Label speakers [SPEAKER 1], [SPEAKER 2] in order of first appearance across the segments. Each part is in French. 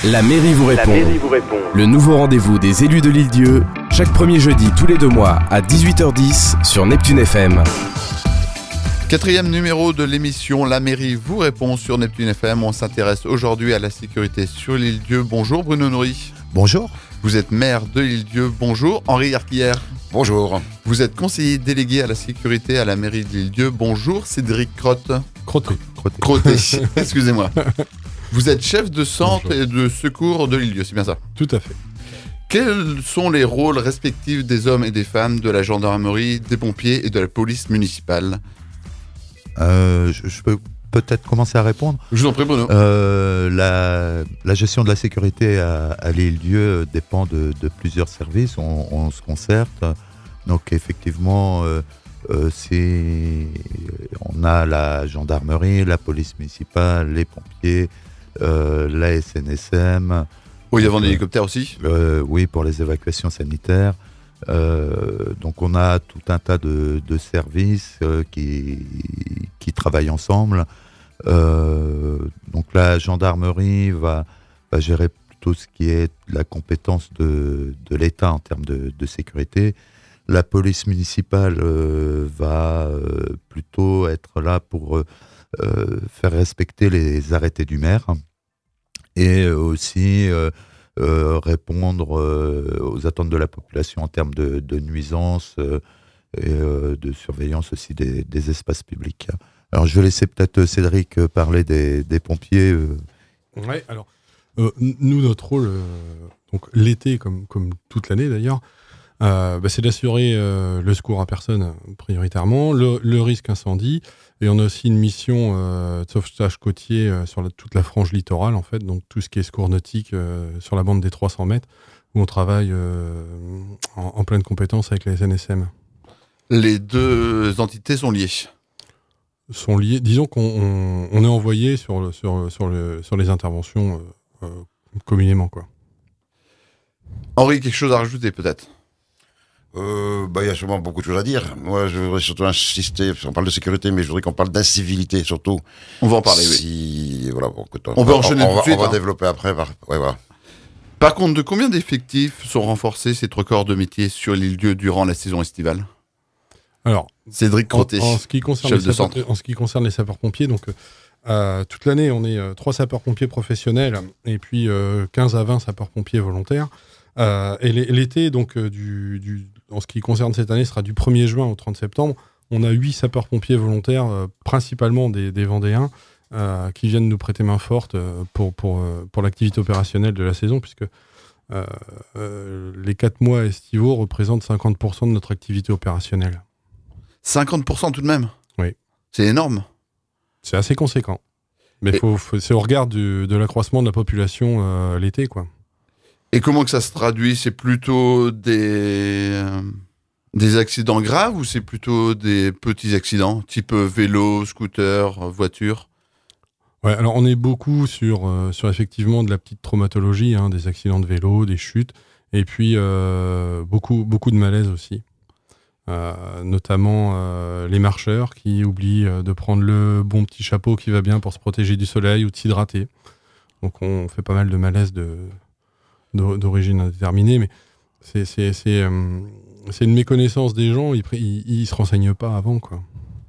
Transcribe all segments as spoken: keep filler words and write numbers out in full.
[SPEAKER 1] La mairie vous répond.
[SPEAKER 2] La mairie vous répond.
[SPEAKER 1] Le nouveau rendez-vous des élus de l'Île-Dieu, chaque premier jeudi tous les deux mois à dix-huit heures dix sur Neptune F M.
[SPEAKER 3] Quatrième numéro de l'émission La mairie vous répond sur Neptune F M. On s'intéresse aujourd'hui à la sécurité sur l'Île-Dieu. Bonjour Bruno Noury.
[SPEAKER 4] Bonjour.
[SPEAKER 3] Vous êtes maire de l'Île-Dieu. Bonjour Henri Arquillère.
[SPEAKER 5] Bonjour.
[SPEAKER 3] Vous êtes conseiller délégué à la sécurité à la mairie de l'Île-Dieu. Bonjour Cédric Crotte.
[SPEAKER 4] Crotté.
[SPEAKER 3] Crotté, excusez-moi. Vous êtes chef de centre Bonjour. Et de secours de l'Île-Dieu, c'est bien ça?
[SPEAKER 4] Tout à fait.
[SPEAKER 3] Quels sont les rôles respectifs des hommes et des femmes de la gendarmerie, des pompiers et de la police municipale?
[SPEAKER 4] euh, je, je peux peut-être commencer à répondre.
[SPEAKER 3] Je vous en prie Bruno.
[SPEAKER 4] Euh, la, la gestion de la sécurité à, à l'Île-Dieu dépend de, de plusieurs services. On, on se concerte. Donc effectivement, euh, euh, c'est, on a la gendarmerie, la police municipale, les pompiers, euh, la S N S M.
[SPEAKER 3] Oui, il y a un hélicoptère aussi.
[SPEAKER 4] Euh, oui, pour les évacuations sanitaires. Euh, donc on a tout un tas de, de services euh, qui, qui travaillent ensemble. Euh, donc la gendarmerie va, va gérer plutôt ce qui est la compétence de, de l'État en termes de, de sécurité. La police municipale euh, va euh, plutôt être là pour euh, faire respecter les arrêtés du maire et aussi euh, euh, répondre euh, aux attentes de la population en termes de, de nuisances euh, et euh, de surveillance aussi des, des espaces publics. Alors je vais laisser peut-être Cédric parler des, des pompiers. Euh.
[SPEAKER 6] Ouais, alors euh, nous notre rôle, euh, donc l'été comme comme toute l'année d'ailleurs, euh, bah, c'est d'assurer euh, le secours à personne prioritairement, le, le risque incendie, et on a aussi une mission euh, de sauvetage côtier euh, sur la, toute la frange littorale en fait, donc tout ce qui est secours nautique euh, sur la bande des trois cents mètres, où on travaille euh, en, en pleine compétence avec la S N S M.
[SPEAKER 3] Les deux entités sont liées.
[SPEAKER 6] Sont liés. Disons qu'on on, on est envoyé sur, le, sur, sur, le, sur les interventions euh, euh, communément, quoi.
[SPEAKER 3] Henri, quelque chose à rajouter peut-être?
[SPEAKER 5] Euh, bah, il y a sûrement beaucoup de choses à dire. Moi, je voudrais surtout insister, on parle de sécurité, mais je voudrais qu'on parle d'incivilité surtout.
[SPEAKER 3] On va en parler,
[SPEAKER 5] si,
[SPEAKER 3] oui.
[SPEAKER 5] Voilà, bon, écoute,
[SPEAKER 3] on, on peut enchaîner
[SPEAKER 5] on,
[SPEAKER 3] tout de
[SPEAKER 5] va,
[SPEAKER 3] suite.
[SPEAKER 5] On va
[SPEAKER 3] hein.
[SPEAKER 5] développer après. Par, ouais, voilà.
[SPEAKER 3] Par contre, de combien d'effectifs sont renforcés ces trois corps de métier sur l'Île-Dieu durant la saison estivale?
[SPEAKER 6] Alors,
[SPEAKER 3] Cédric Crotté,
[SPEAKER 6] en, en, ce qui concerne
[SPEAKER 3] chef
[SPEAKER 6] les
[SPEAKER 3] de
[SPEAKER 6] sapeurs,
[SPEAKER 3] centre.
[SPEAKER 6] En ce qui concerne les sapeurs-pompiers, donc euh, toute l'année, on est euh, trois sapeurs-pompiers professionnels et puis euh, quinze à vingt sapeurs-pompiers volontaires. Euh, et l'été, donc, euh, du, du, en ce qui concerne cette année, sera du premier juin au trente septembre. On a huit sapeurs-pompiers volontaires, euh, principalement des, des Vendéens, euh, qui viennent nous prêter main forte euh, pour, pour, euh, pour l'activité opérationnelle de la saison, puisque euh, euh, les quatre mois estivaux représentent cinquante pour cent de notre activité opérationnelle.
[SPEAKER 3] cinquante pour cent tout de même?
[SPEAKER 6] Oui.
[SPEAKER 3] C'est énorme.
[SPEAKER 6] C'est assez conséquent. Mais et... faut, faut, c'est au regard du, de l'accroissement de la population euh, l'été, quoi.
[SPEAKER 3] Et comment que ça se traduit? C'est plutôt des, euh, des accidents graves ou c'est plutôt des petits accidents, type vélo, scooter, voiture?
[SPEAKER 6] Ouais, alors on est beaucoup sur, euh, sur effectivement de la petite traumatologie, hein, des accidents de vélo, des chutes, et puis euh, beaucoup, beaucoup de malaise aussi. Euh, notamment euh, les marcheurs qui oublient euh, de prendre le bon petit chapeau qui va bien pour se protéger du soleil ou de s'hydrater. Donc on fait pas mal de malaise de... d'origine indéterminée, mais c'est, c'est, c'est, euh, c'est une méconnaissance des gens, ils, ils, ils se renseignent pas avant, quoi.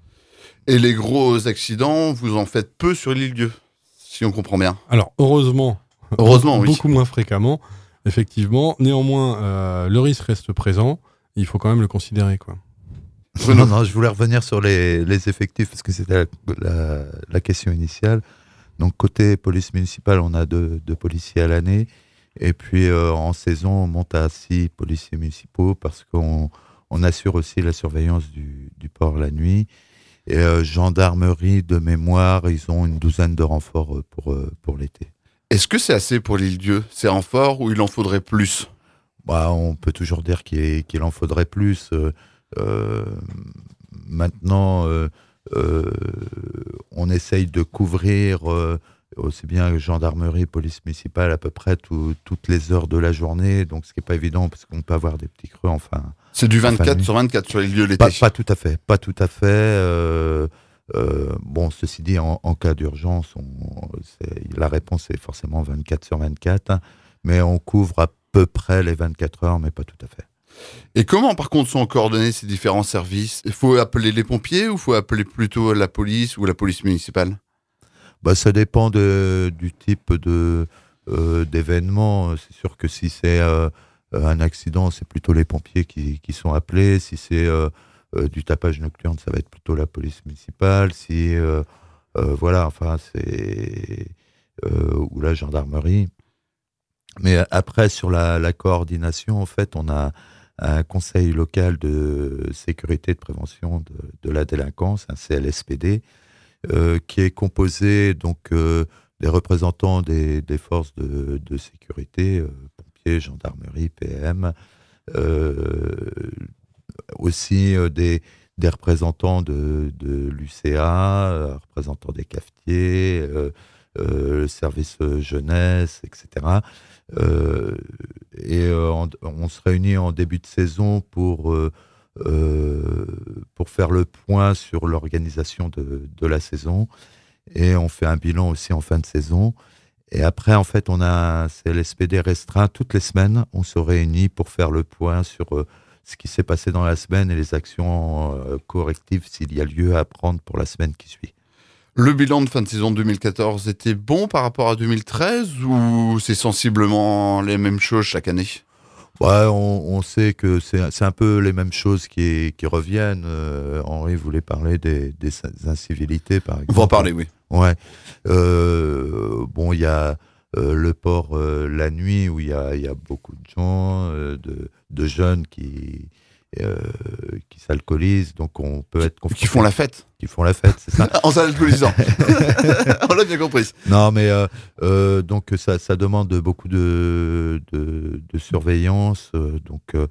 [SPEAKER 3] Et les gros accidents, vous en faites peu sur l'Île-Dieu, si on comprend bien.
[SPEAKER 6] Alors, heureusement,
[SPEAKER 3] heureusement oui.
[SPEAKER 6] beaucoup moins fréquemment, effectivement. Néanmoins, euh, le risque reste présent, il faut quand même le considérer, quoi.
[SPEAKER 4] Non, non, je voulais revenir sur les, les effectifs, parce que c'était la, la, la question initiale. Donc, côté police municipale, on a deux, deux policiers à l'année. Et puis euh, en saison, on monte à six policiers municipaux parce qu'on on assure aussi la surveillance du, du port la nuit. Et euh, gendarmerie, de mémoire, ils ont une douzaine de renforts pour, euh, pour l'été.
[SPEAKER 3] Est-ce que c'est assez pour l'Île-Dieu, ces renforts, ou il en faudrait plus?
[SPEAKER 4] Bah, on peut toujours dire qu'il, qu'il en faudrait plus. Euh, euh, maintenant, euh, euh, on essaye de couvrir... Euh, aussi bien gendarmerie, police municipale, à peu près tout, toutes les heures de la journée, donc ce qui n'est pas évident, parce qu'on peut avoir des petits creux, enfin...
[SPEAKER 3] C'est du vingt-quatre sur vingt-quatre sur les lieux l'été?
[SPEAKER 4] Pas, pas tout à fait, pas tout à fait. Euh, Euh, bon, ceci dit, en, en cas d'urgence, on, c'est, la réponse est forcément vingt-quatre sur vingt-quatre, hein, mais on couvre à peu près les vingt-quatre heures, mais pas tout à fait.
[SPEAKER 3] Et comment, par contre, sont coordonnés ces différents services ? Il faut appeler les pompiers ou il faut appeler plutôt la police ou la police municipale ?
[SPEAKER 4] Bah, ça dépend de, du type de, euh, d'événement. C'est sûr que si c'est euh, un accident, c'est plutôt les pompiers qui, qui sont appelés. Si c'est euh, euh, du tapage nocturne, ça va être plutôt la police municipale. Si, euh, euh, voilà, enfin, c'est... Euh, ou la gendarmerie. Mais après, sur la, la coordination, en fait, on a un conseil local de sécurité et de prévention de, de la délinquance, un C L S P D, euh, qui est composé donc euh, des représentants des, des forces de, de sécurité, euh, pompiers, gendarmerie, P M, euh, aussi euh, des, des représentants de, de l'U C A, euh, représentants des cafetiers, euh, euh, service jeunesse, et cetera. Euh, et euh, on, on se réunit en début de saison pour, euh, euh, pour faire le point sur l'organisation de, de la saison, et on fait un bilan aussi en fin de saison. Et après, en fait, on a un C L S P D restreint. Toutes les semaines, on se réunit pour faire le point sur euh, ce qui s'est passé dans la semaine et les actions euh, correctives s'il y a lieu à prendre pour la semaine qui suit.
[SPEAKER 3] Le bilan de fin de saison deux mille quatorze était bon par rapport à deux mille treize ou c'est sensiblement les mêmes choses chaque année ?
[SPEAKER 4] Ouais, on, on sait que c'est, c'est un peu les mêmes choses qui, qui reviennent. Euh, Henri voulait parler des, des incivilités, par exemple.
[SPEAKER 3] On va en parler, oui.
[SPEAKER 4] Ouais. Euh, bon, il y a euh, le port euh, la nuit où il y a, y a beaucoup de gens, euh, de, de jeunes qui... Euh, qui s'alcoolisent, donc on peut être confronté.
[SPEAKER 3] Qui font la fête.
[SPEAKER 4] Qui font la fête, c'est ça.
[SPEAKER 3] En s'alcoolisant. On l'a bien compris.
[SPEAKER 4] Non, mais euh, euh, donc ça, ça demande beaucoup de, de, de surveillance, euh, donc euh,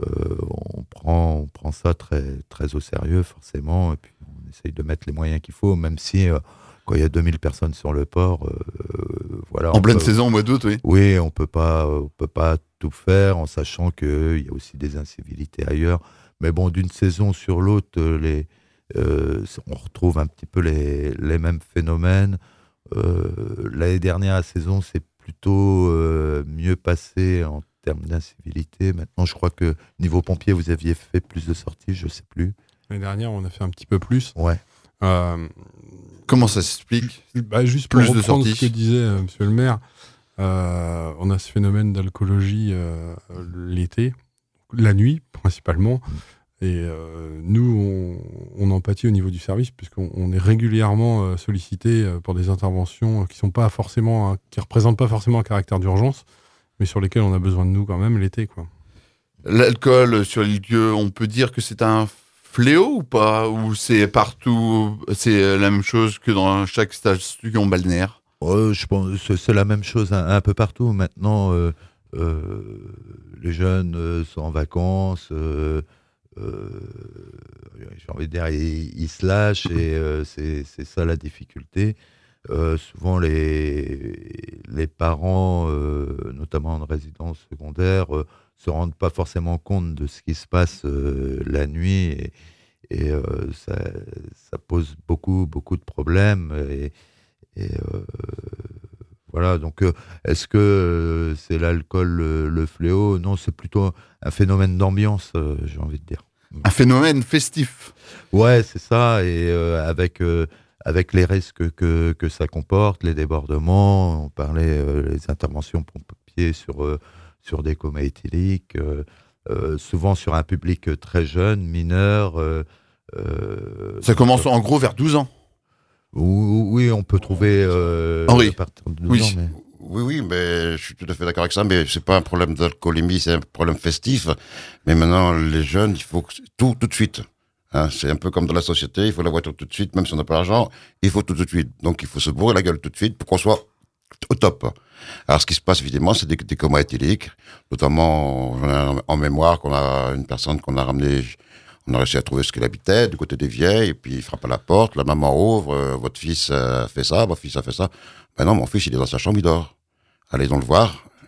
[SPEAKER 4] on prend, on prend ça très, très au sérieux forcément, et puis on essaye de mettre les moyens qu'il faut, même si euh, quand il y a deux mille personnes sur le port, euh, voilà.
[SPEAKER 3] En pleine
[SPEAKER 4] peut,
[SPEAKER 3] saison, au mois d'août, oui.
[SPEAKER 4] Oui, on peut pas, on peut pas tout faire en sachant qu'il y a aussi des incivilités ailleurs. Mais bon, d'une saison sur l'autre, les, euh, on retrouve un petit peu les, les mêmes phénomènes. Euh, l'année dernière, la saison s'est plutôt euh, mieux passée en termes d'incivilité. Maintenant, je crois que niveau pompier, vous aviez fait plus de sorties, je ne sais plus.
[SPEAKER 6] L'année dernière, on a fait un petit peu plus.
[SPEAKER 4] Ouais.
[SPEAKER 6] Euh,
[SPEAKER 3] Comment ça s'explique ?
[SPEAKER 6] bah, Juste pour
[SPEAKER 3] Plus de
[SPEAKER 6] reprendre
[SPEAKER 3] sorties.
[SPEAKER 6] ce que disait euh, monsieur le maire, euh, on a ce phénomène d'alcoolologie euh, l'été, la nuit principalement. Et euh, nous, on, on en pâtit au niveau du service, puisqu'on on est régulièrement euh, sollicité euh, pour des interventions qui sont pas forcément, hein, qui représentent pas forcément un caractère d'urgence, mais sur lesquelles on a besoin de nous quand même l'été, quoi.
[SPEAKER 3] L'alcool sur les lieux, on peut dire que c'est un fléau ou pas ? Ou c'est partout, c'est la même chose que dans chaque station balnéaire ?
[SPEAKER 4] Euh, je pense que c'est la même chose un, un peu partout. Maintenant, euh, euh, les jeunes euh, sont en vacances, euh, euh, j'ai envie de dire, ils, ils se lâchent et euh, c'est, c'est ça la difficulté. Euh, souvent, les, les parents, euh, notamment en résidence secondaire, euh, se rendent pas forcément compte de ce qui se passe euh, la nuit et, et euh, ça, ça pose beaucoup, beaucoup de problèmes. Et, Et euh, voilà, donc euh, est-ce que euh, c'est l'alcool le, le fléau ? Non, c'est plutôt un phénomène d'ambiance, euh, j'ai envie de dire.
[SPEAKER 3] Un phénomène festif.
[SPEAKER 4] Ouais, c'est ça, et euh, avec, euh, avec les risques que, que ça comporte, les débordements, on parlait euh, les interventions pompiers sur, euh, sur des comas éthyliques, euh, euh, souvent sur un public très jeune, mineur. Euh, euh,
[SPEAKER 3] Ça commence en gros vers douze ans.
[SPEAKER 4] Oui, on peut trouver euh,
[SPEAKER 3] Henri.
[SPEAKER 4] à partir de douze
[SPEAKER 3] Oui.
[SPEAKER 4] ans, mais...
[SPEAKER 5] Oui, oui, mais je suis tout à fait d'accord avec ça, mais c'est pas un problème d'alcoolémie, c'est un problème festif. Mais maintenant, les jeunes, il faut que tout, tout de suite. Hein, c'est un peu comme dans la société, il faut la voiture tout de suite, même si on n'a pas l'argent, il faut tout de suite. Donc, il faut se bourrer la gueule tout de suite pour qu'on soit au top. Alors, ce qui se passe, évidemment, c'est des, des comas éthyliques, notamment, on a en mémoire qu'on a une personne qu'on a ramenée. On a réussi à trouver ce qu'il habitait, du côté des vieilles, et puis il frappe à la porte, la maman ouvre, euh, votre fils a fait ça, votre fils a fait ça. Ben non, mon fils, il est dans sa chambre, il dort. Allez donc le voir.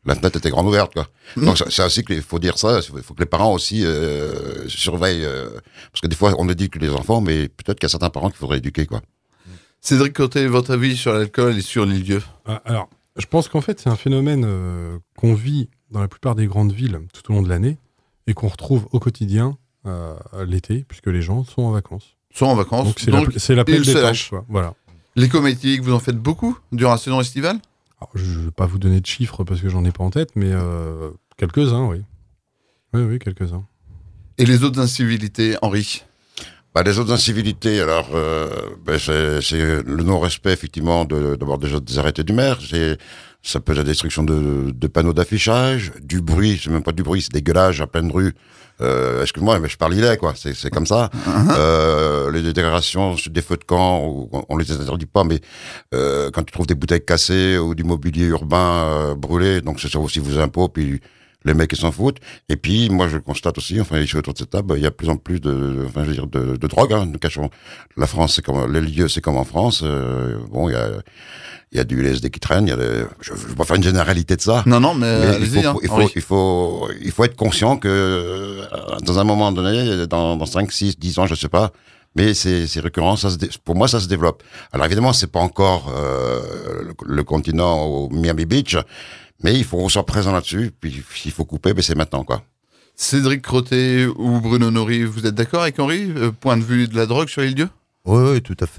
[SPEAKER 5] la fenêtre était grande ouverte, quoi. Mmh. Donc, c'est aussi qu'il faut dire ça, il faut que les parents aussi euh, surveillent, euh, parce que des fois, on éduque les enfants, mais peut-être qu'il y a certains parents qu'il faudrait éduquer, quoi.
[SPEAKER 3] Cédric Côté, votre avis sur l'alcool et sur l'île-dieu?
[SPEAKER 6] Ah, alors, je pense qu'en fait, c'est un phénomène euh, qu'on vit dans la plupart des grandes villes tout au long de l'année et qu'on retrouve au quotidien euh, l'été, puisque les gens sont en vacances.
[SPEAKER 3] Sont en vacances.
[SPEAKER 6] Donc, c'est Donc, la, c'est la pleine détente, quoi. Voilà.
[SPEAKER 3] L'écométhique, vous en faites beaucoup durant la saison estivale?
[SPEAKER 6] Alors, je ne vais pas vous donner de chiffres parce que j'en ai pas en tête, mais euh, quelques-uns, oui. Oui, oui, quelques-uns.
[SPEAKER 3] Et les autres incivilités, Henri?
[SPEAKER 5] Bah, les autres incivilités, alors, euh, ben c'est, c'est le non-respect, effectivement, de, d'abord déjà des arrêtés du maire. C'est, ça peut être la destruction de, de panneaux d'affichage, du bruit, c'est même pas du bruit, c'est des gueulages à pleine rue. Euh, excuse-moi, mais je parle il est, quoi. C'est, c'est comme ça. Uh-huh. Euh, les dégradations des feux de camp, on, on les interdit pas, mais euh, quand tu trouves des bouteilles cassées ou du mobilier urbain euh, brûlé, donc c'est ça aussi vos impôts, puis les mecs ils s'en foutent. Et puis moi je constate aussi, enfin ici autour de cette table, il y a de plus en plus de, enfin je veux dire de, de drogue. Hein, nous cachons. La France, c'est comme les lieux, c'est comme en France. Euh, bon, il y a il y a du L S D qui traîne. Il y a des, je ne veux pas faire une généralité de ça.
[SPEAKER 3] Non non, mais, mais
[SPEAKER 5] il, faut,
[SPEAKER 3] hein,
[SPEAKER 5] il, faut, il faut il faut être conscient que dans un moment donné, dans, dans cinq, six, dix ans, je sais pas. Mais c'est, c'est récurrent, ça se dé... pour moi ça se développe. Alors évidemment, c'est pas encore euh, le, le continent au Miami Beach, mais il faut qu'on soit présent là-dessus. Puis s'il faut couper, ben c'est maintenant, quoi.
[SPEAKER 3] Cédric Crotté ou Bruno Nori, vous êtes d'accord avec Henri, euh, point de vue de la drogue sur l'île-dieu?
[SPEAKER 4] Oui, oui, tout à fait.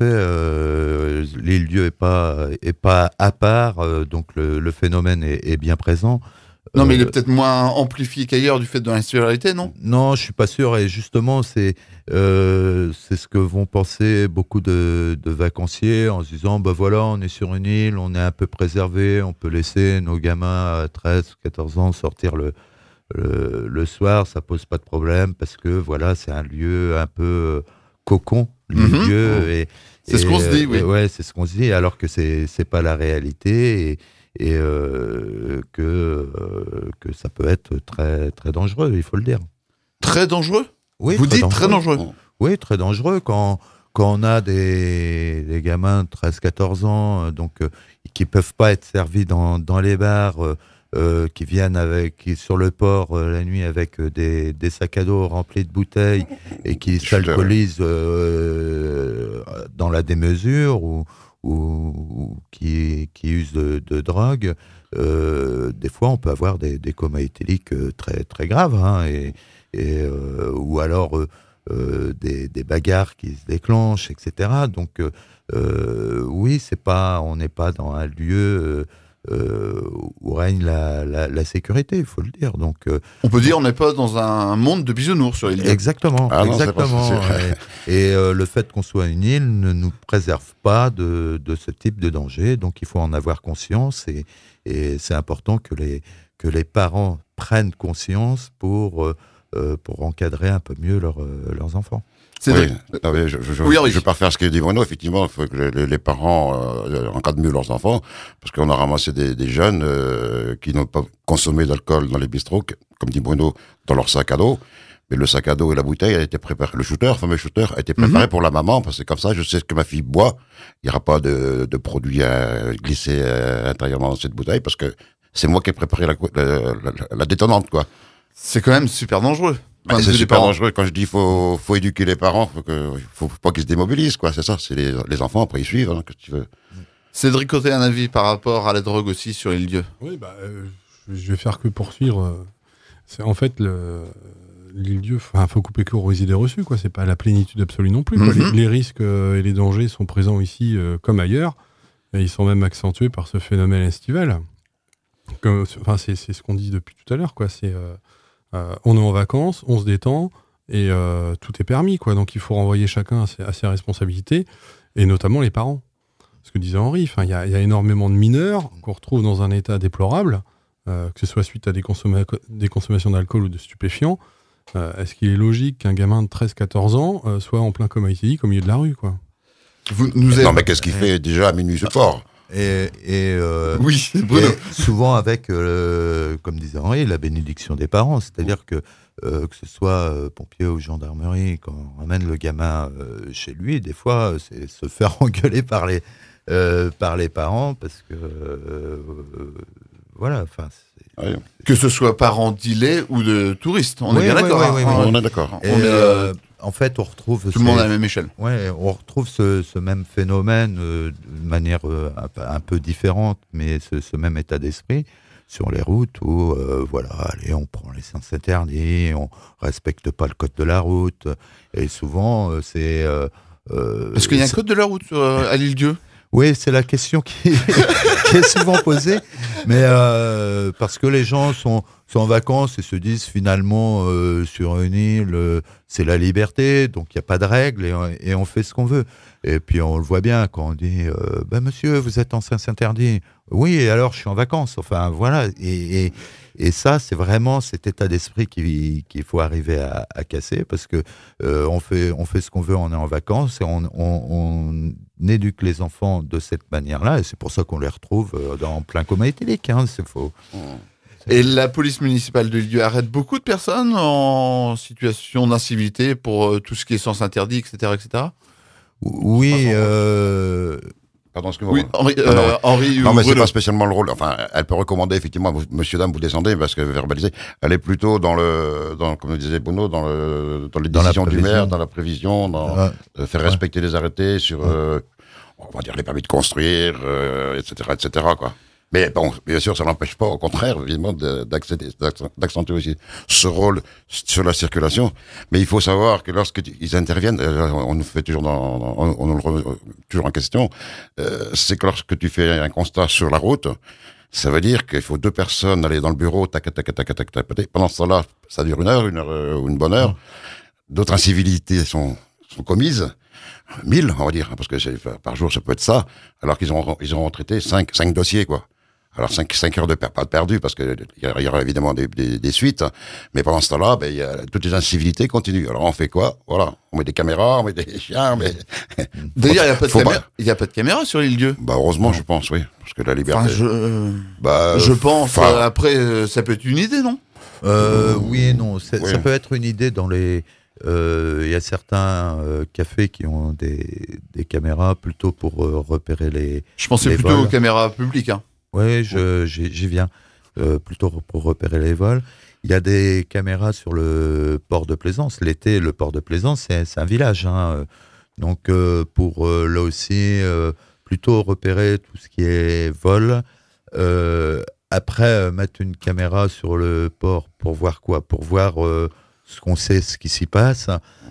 [SPEAKER 4] Euh, l'île-dieu est pas est pas à part, euh, donc le, le phénomène est, est bien présent.
[SPEAKER 3] Non, mais il est peut-être moins amplifié qu'ailleurs du fait de l'insularité, non?
[SPEAKER 4] Non, je suis pas sûr. Et justement, c'est euh, c'est ce que vont penser beaucoup de, de vacanciers en se disant, bah voilà, on est sur une île, on est un peu préservé, on peut laisser nos gamins à treize, quatorze ans sortir le, le, le soir, ça pose pas de problème parce que voilà, c'est un lieu un peu cocon, lieu.
[SPEAKER 3] Mm-hmm.
[SPEAKER 4] Et,
[SPEAKER 3] c'est
[SPEAKER 4] et,
[SPEAKER 3] ce qu'on se dit, oui.
[SPEAKER 4] Et, ouais, c'est ce qu'on se dit, alors que c'est c'est pas la réalité. Et, et euh, que, euh, que ça peut être très, très dangereux, il faut le dire.
[SPEAKER 3] Très dangereux?
[SPEAKER 4] Oui,
[SPEAKER 3] vous
[SPEAKER 4] très
[SPEAKER 3] dites
[SPEAKER 4] dangereux.
[SPEAKER 3] très dangereux?
[SPEAKER 4] Oui, très dangereux quand, quand on a des, des gamins de treize quatorze ans donc, euh, qui ne peuvent pas être servis dans, dans les bars, euh, euh, qui viennent avec, qui, sur le port euh, la nuit avec euh, des, des sacs à dos remplis de bouteilles et qui s'alcoolisent euh, dans la démesure ou ou, ou qui, qui usent de, de drogue, euh, des fois on peut avoir des, des comas éthyliques très, très graves, hein, et, et, euh, ou alors euh, des, des bagarres qui se déclenchent, et cetera. Donc euh, oui, c'est pas, on n'est pas dans un lieu euh, où règne la, la, la sécurité, il faut le dire. Donc, euh,
[SPEAKER 3] on peut dire on n'est pas dans un monde de bisounours sur l'île.
[SPEAKER 4] Exactement,
[SPEAKER 5] ah non,
[SPEAKER 4] exactement. Et, et euh, le fait qu'on soit une île ne nous préserve pas de, de ce type de danger, donc il faut en avoir conscience et, et c'est important que les, que les parents prennent conscience pour, euh, pour encadrer un peu mieux leur, euh, leurs enfants.
[SPEAKER 5] C'est oui, non, mais je ne oui, oui. vais pas faire ce que dit Bruno. Effectivement, il faut que les, les parents euh, encadrent mieux leurs enfants, parce qu'on a ramassé des, des jeunes euh, qui n'ont pas consommé d'alcool dans les bistrots, comme dit Bruno, dans leur sac à dos. Mais le sac à dos et la bouteille a été préparé. Le shooter, le fameux shooter, a été préparé mm-hmm. pour la maman, parce que comme ça, je sais que ma fille boit. Il n'y aura pas de, de produits à glisser euh, intérieurement dans cette bouteille, parce que c'est moi qui ai préparé la, la, la, la détonnante, quoi.
[SPEAKER 3] C'est quand même super dangereux.
[SPEAKER 5] Bah, c'est super dangereux. Quand je dis faut faut éduquer les parents, faut que faut pas qu'ils se démobilisent, quoi. C'est ça. C'est les, les enfants après ils suivent. Hein, que tu veux.
[SPEAKER 3] Cédric Côté, un avis par rapport à la drogue aussi sur l'île-dieu?
[SPEAKER 6] Oui, bah euh, je vais faire que poursuivre. C'est en fait le l'île-dieu. Enfin, faut couper court aux idées reçues, quoi. C'est pas la plénitude absolue non plus. Mm-hmm. Les, les risques euh, et les dangers sont présents ici euh, comme ailleurs, et ils sont même accentués par ce phénomène estival. Comme, enfin, c'est c'est ce qu'on dit depuis tout à l'heure, quoi. C'est euh, Euh, on est en vacances, on se détend et euh, tout est permis, quoi. Donc il faut renvoyer chacun à ses, à ses responsabilités et notamment les parents. Ce que disait Henri, il y, y a énormément de mineurs qu'on retrouve dans un état déplorable, euh, que ce soit suite à des, consomma- des consommations d'alcool ou de stupéfiants. Euh, est-ce qu'il est logique qu'un gamin de treize quatorze ans euh, soit en plein coma éthylique au milieu de la rue, quoi?
[SPEAKER 3] Vous, nous
[SPEAKER 5] mais non, mais qu'est-ce qu'il fait déjà à minuit ce port?
[SPEAKER 4] Et, et, euh,
[SPEAKER 3] oui,
[SPEAKER 4] et souvent avec, euh, comme disait Henri, la bénédiction des parents. C'est-à-dire que, euh, que ce soit euh, pompier ou gendarmerie, quand on ramène le gamin euh, chez lui, des fois, c'est se faire engueuler par les, euh, par les parents parce que, euh, voilà, enfin,
[SPEAKER 5] Oui.
[SPEAKER 3] Que ce soit parents d'îlets ou de touristes, on
[SPEAKER 4] Oui,
[SPEAKER 3] est bien
[SPEAKER 4] oui,
[SPEAKER 3] d'accord.
[SPEAKER 4] oui,
[SPEAKER 3] hein.
[SPEAKER 4] oui, oui.
[SPEAKER 5] On est d'accord.
[SPEAKER 4] Et,
[SPEAKER 3] On est,
[SPEAKER 4] euh, en fait, on retrouve
[SPEAKER 3] Tout
[SPEAKER 4] ces-
[SPEAKER 3] le monde à la même échelle.
[SPEAKER 4] Ouais, on retrouve ce, ce même phénomène euh, d'une manière euh, un, peu- un peu différente, mais ce, ce même état d'esprit sur les routes où, euh, voilà, allez, on prend les sens interdits, on respecte pas le code de la route, et souvent euh, c'est. Euh, euh,
[SPEAKER 3] Parce qu'il y a un
[SPEAKER 4] c'est-
[SPEAKER 3] code de la route euh, à l'île-Dieu.
[SPEAKER 4] Oui, c'est la question qui, qui est souvent posée, mais euh, parce que les gens sont, sont en vacances et se disent finalement euh, sur une île, euh, c'est la liberté, donc il n'y a pas de règles et, on- et on fait ce qu'on veut. Et puis on le voit bien quand on dit euh, bah, monsieur, vous êtes en sens interdit. Oui, et alors je suis en vacances. Enfin voilà. Et, et, et ça, c'est vraiment cet état d'esprit qu'il qu'il faut arriver à, à casser parce que euh, on fait, on fait ce qu'on veut, on est en vacances et on, on, on éduque les enfants de cette manière-là. Et c'est pour ça qu'on les retrouve euh, dans plein coma éthylique. Hein, c'est faux.
[SPEAKER 3] Et la police municipale de l'île-Dieu arrête beaucoup de personnes en situation d'incivilité pour euh, tout ce qui est sens interdit, et cetera, et cetera.
[SPEAKER 4] Oui. Euh,
[SPEAKER 5] Pardon, excusez-moi.
[SPEAKER 3] Oui, Henri,
[SPEAKER 5] Ah,
[SPEAKER 3] euh,
[SPEAKER 5] non.
[SPEAKER 3] Henri
[SPEAKER 5] Non,
[SPEAKER 3] ou
[SPEAKER 5] mais c'est
[SPEAKER 3] Bruno.
[SPEAKER 5] pas spécialement le rôle. Enfin, elle peut recommander effectivement, vous- monsieur, dame, vous descendez parce que verbaliser. Elle est plutôt dans le, dans, comme disait Bruno, dans le, dans les
[SPEAKER 4] Dans la
[SPEAKER 5] décisions du
[SPEAKER 4] prévision.
[SPEAKER 5] maire, dans la prévision, dans
[SPEAKER 4] euh,
[SPEAKER 5] euh, faire
[SPEAKER 4] ouais.
[SPEAKER 5] respecter les arrêtés sur,
[SPEAKER 4] Ouais.
[SPEAKER 5] euh, on va dire les permis de construire, euh, et cetera, et cetera, quoi. Mais bon, bien sûr, ça n'empêche pas, au contraire, évidemment, de- d'accéder- d'accent- d'accentuer aussi ce rôle sur la circulation. Mais il faut savoir que lorsque tu- ils interviennent, euh, on nous fait toujours dans, on, on nous le remet toujours en question, euh, c'est que lorsque tu fais un constat sur la route, ça veut dire qu'il faut deux personnes aller dans le bureau, tac, tac, tac, tac, tac, tac, tac. Pendant ce temps-là, ça dure une heure, une heure euh, ou une bonne heure. D'autres incivilités sont, sont commises. Mille, on va dire, parce que c'est- par jour, ça peut être ça. Alors qu'ils ont, ils auront traité cinq, cinq dossiers, quoi. Alors cinq, cinq heures de per- pas de perdu, parce que il y, a- il y aura évidemment des, des, des suites. hein. Mais pendant ce temps-là, ben, il y a, toutes les incivilités continuent. Alors on fait quoi? Voilà. On met des caméras, on met des chiens, mais.
[SPEAKER 3] D'ailleurs, il n'y a, pas de
[SPEAKER 5] Faut
[SPEAKER 3] caméra-
[SPEAKER 5] pas-
[SPEAKER 3] il y a pas de caméra sur l'île-Dieu.
[SPEAKER 5] Bah, heureusement, je pense, oui. Parce que la liberté.
[SPEAKER 3] Enfin, je, euh,
[SPEAKER 5] bah,
[SPEAKER 3] je pense.
[SPEAKER 5] enfin,
[SPEAKER 3] euh, après, euh, ça peut être une idée, non?
[SPEAKER 4] Euh, oui et non. C'est-
[SPEAKER 5] Oui.
[SPEAKER 4] Ça peut être une idée dans les. euh, Il y a certains euh, cafés qui ont des, des caméras plutôt pour euh, repérer les.
[SPEAKER 3] Je pensais
[SPEAKER 4] Les
[SPEAKER 3] plutôt
[SPEAKER 4] vols.
[SPEAKER 3] aux caméras publiques. Hein.
[SPEAKER 4] Oui, je- j'y j'y viens. Euh, plutôt pour repérer les vols. Il y a des caméras sur le port de Plaisance. L'été, le port de Plaisance, c'est c'est un village. hein. Donc, euh, pour euh, là aussi, euh, plutôt repérer tout ce qui est vol. Euh, après, euh, mettre une caméra sur le port pour voir quoi? Pour voir euh, ce qu'on sait, ce qui s'y passe.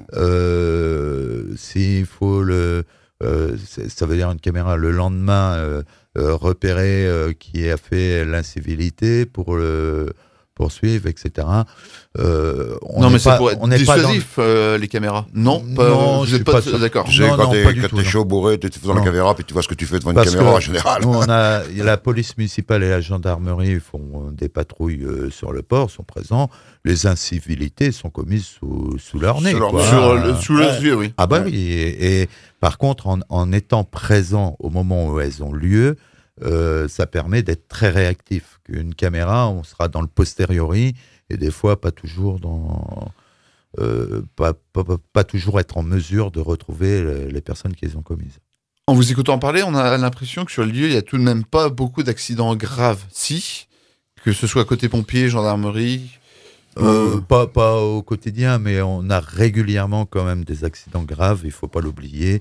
[SPEAKER 4] Euh, S'il faut le. euh, c'est- ça veut dire une caméra le lendemain, euh, euh, repérer euh, qui a fait l'incivilité pour le poursuivre, et cetera. Euh, on
[SPEAKER 3] non,
[SPEAKER 4] n'est
[SPEAKER 3] mais c'est
[SPEAKER 4] pas-
[SPEAKER 3] pour être
[SPEAKER 4] on n'est pas dans-
[SPEAKER 3] dissuasif, euh, les caméras. Non, pas,
[SPEAKER 4] Non,
[SPEAKER 3] vous
[SPEAKER 4] je
[SPEAKER 3] n'êtes
[SPEAKER 4] suis
[SPEAKER 3] pas,
[SPEAKER 4] pas
[SPEAKER 3] t-
[SPEAKER 4] sûr.
[SPEAKER 3] d'accord.
[SPEAKER 5] Tu sais,
[SPEAKER 4] Non,
[SPEAKER 5] quand
[SPEAKER 4] non,
[SPEAKER 5] t'es
[SPEAKER 4] pas du
[SPEAKER 5] quand
[SPEAKER 4] tout,
[SPEAKER 5] t'es
[SPEAKER 4] non.
[SPEAKER 5] chaud, bourré, tu te fais dans la
[SPEAKER 4] Non.
[SPEAKER 5] caméra, puis tu vois ce que tu fais devant une
[SPEAKER 4] Parce
[SPEAKER 5] caméra
[SPEAKER 4] que
[SPEAKER 5] en général.
[SPEAKER 4] Nous, on a la police municipale et la gendarmerie font des patrouilles euh, sur le port, sont présents. Les incivilités sont commises sous, sous leur nez.
[SPEAKER 5] Sous leur
[SPEAKER 4] quoi.
[SPEAKER 5] nez.
[SPEAKER 3] Sur
[SPEAKER 4] Ah,
[SPEAKER 3] le- sous leurs yeux, oui.
[SPEAKER 4] Ah bah
[SPEAKER 5] Ouais.
[SPEAKER 4] oui. Et, et par contre, en, en étant présent au moment où elles ont lieu, euh, ça permet d'être très réactif. Qu'une caméra, on sera dans le posteriori et des fois pas toujours dans, euh, pas, pas, pas- pas toujours être en mesure de retrouver les, les personnes qui les ont commises.
[SPEAKER 3] En vous écoutant parler, on a l'impression que sur le lieu, il n'y a tout de même pas beaucoup d'accidents graves. Si, que ce soit côté pompiers, gendarmerie.
[SPEAKER 4] Euh, pas, pas au quotidien, mais on a régulièrement quand même des accidents graves, il ne faut pas l'oublier.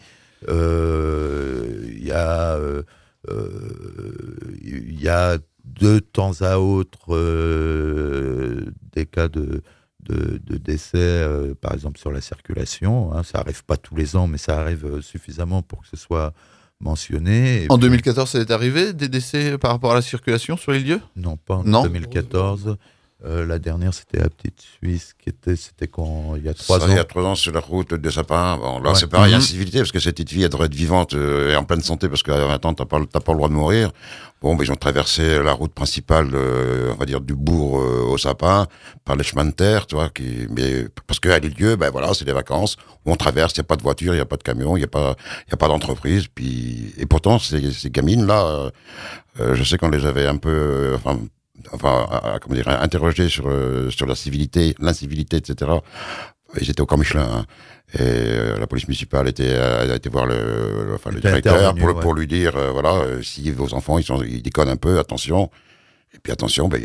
[SPEAKER 4] Euh, Il y a, euh, euh, il y a de temps à autre euh, des cas de, de, de décès, euh, par exemple sur la circulation. hein. Ça n'arrive pas tous les ans, mais ça arrive euh, suffisamment pour que ce soit mentionné. Et
[SPEAKER 3] En
[SPEAKER 4] puis-
[SPEAKER 3] deux mille quatorze, ça est arrivé des décès par rapport à la circulation sur l'île-Dieu?
[SPEAKER 4] Non, pas en
[SPEAKER 3] Non.
[SPEAKER 4] deux mille quatorze. Euh, la dernière, c'était la petite Suisse, qui était, c'était quand il y a trois
[SPEAKER 5] Ça,
[SPEAKER 4] ans.
[SPEAKER 5] Il y a trois ans sur la route de Sapin. Bon, là,
[SPEAKER 4] Ouais.
[SPEAKER 5] c'est pareil,
[SPEAKER 3] Mhm.
[SPEAKER 5] incivilité, parce que cette petite fille, elle devrait être vivante euh, et en pleine santé, parce qu'à vingt ans, t'as pas, t'as pas le droit de mourir. Bon, ben, ils ont traversé la route principale, euh, on va dire, du bourg euh, au Sapin, par les chemins de terre, tu vois, qui, mais, parce qu'à l'île-Dieu, ben voilà, c'est des vacances, on traverse, il n'y a pas de voiture, il n'y a pas de camion, il n'y a pas, il y a pas d'entreprise, puis, et pourtant, ces, ces gamines-là, euh, euh, je sais qu'on les avait un peu, euh, enfin, enfin, à- à- comment dire, interrogés sur, euh, sur la civilité, l'incivilité, et cetera. Ils étaient au camp Michelin, hein. Et euh, la police municipale était, euh, a été voir le, le- enfin, le
[SPEAKER 4] Était
[SPEAKER 5] directeur
[SPEAKER 4] intervenu,
[SPEAKER 5] pour,
[SPEAKER 4] ouais.
[SPEAKER 5] pour lui dire, euh, voilà, euh, si vos enfants, ils, sont, ils déconnent un peu, attention. Et puis attention, ben, il y a,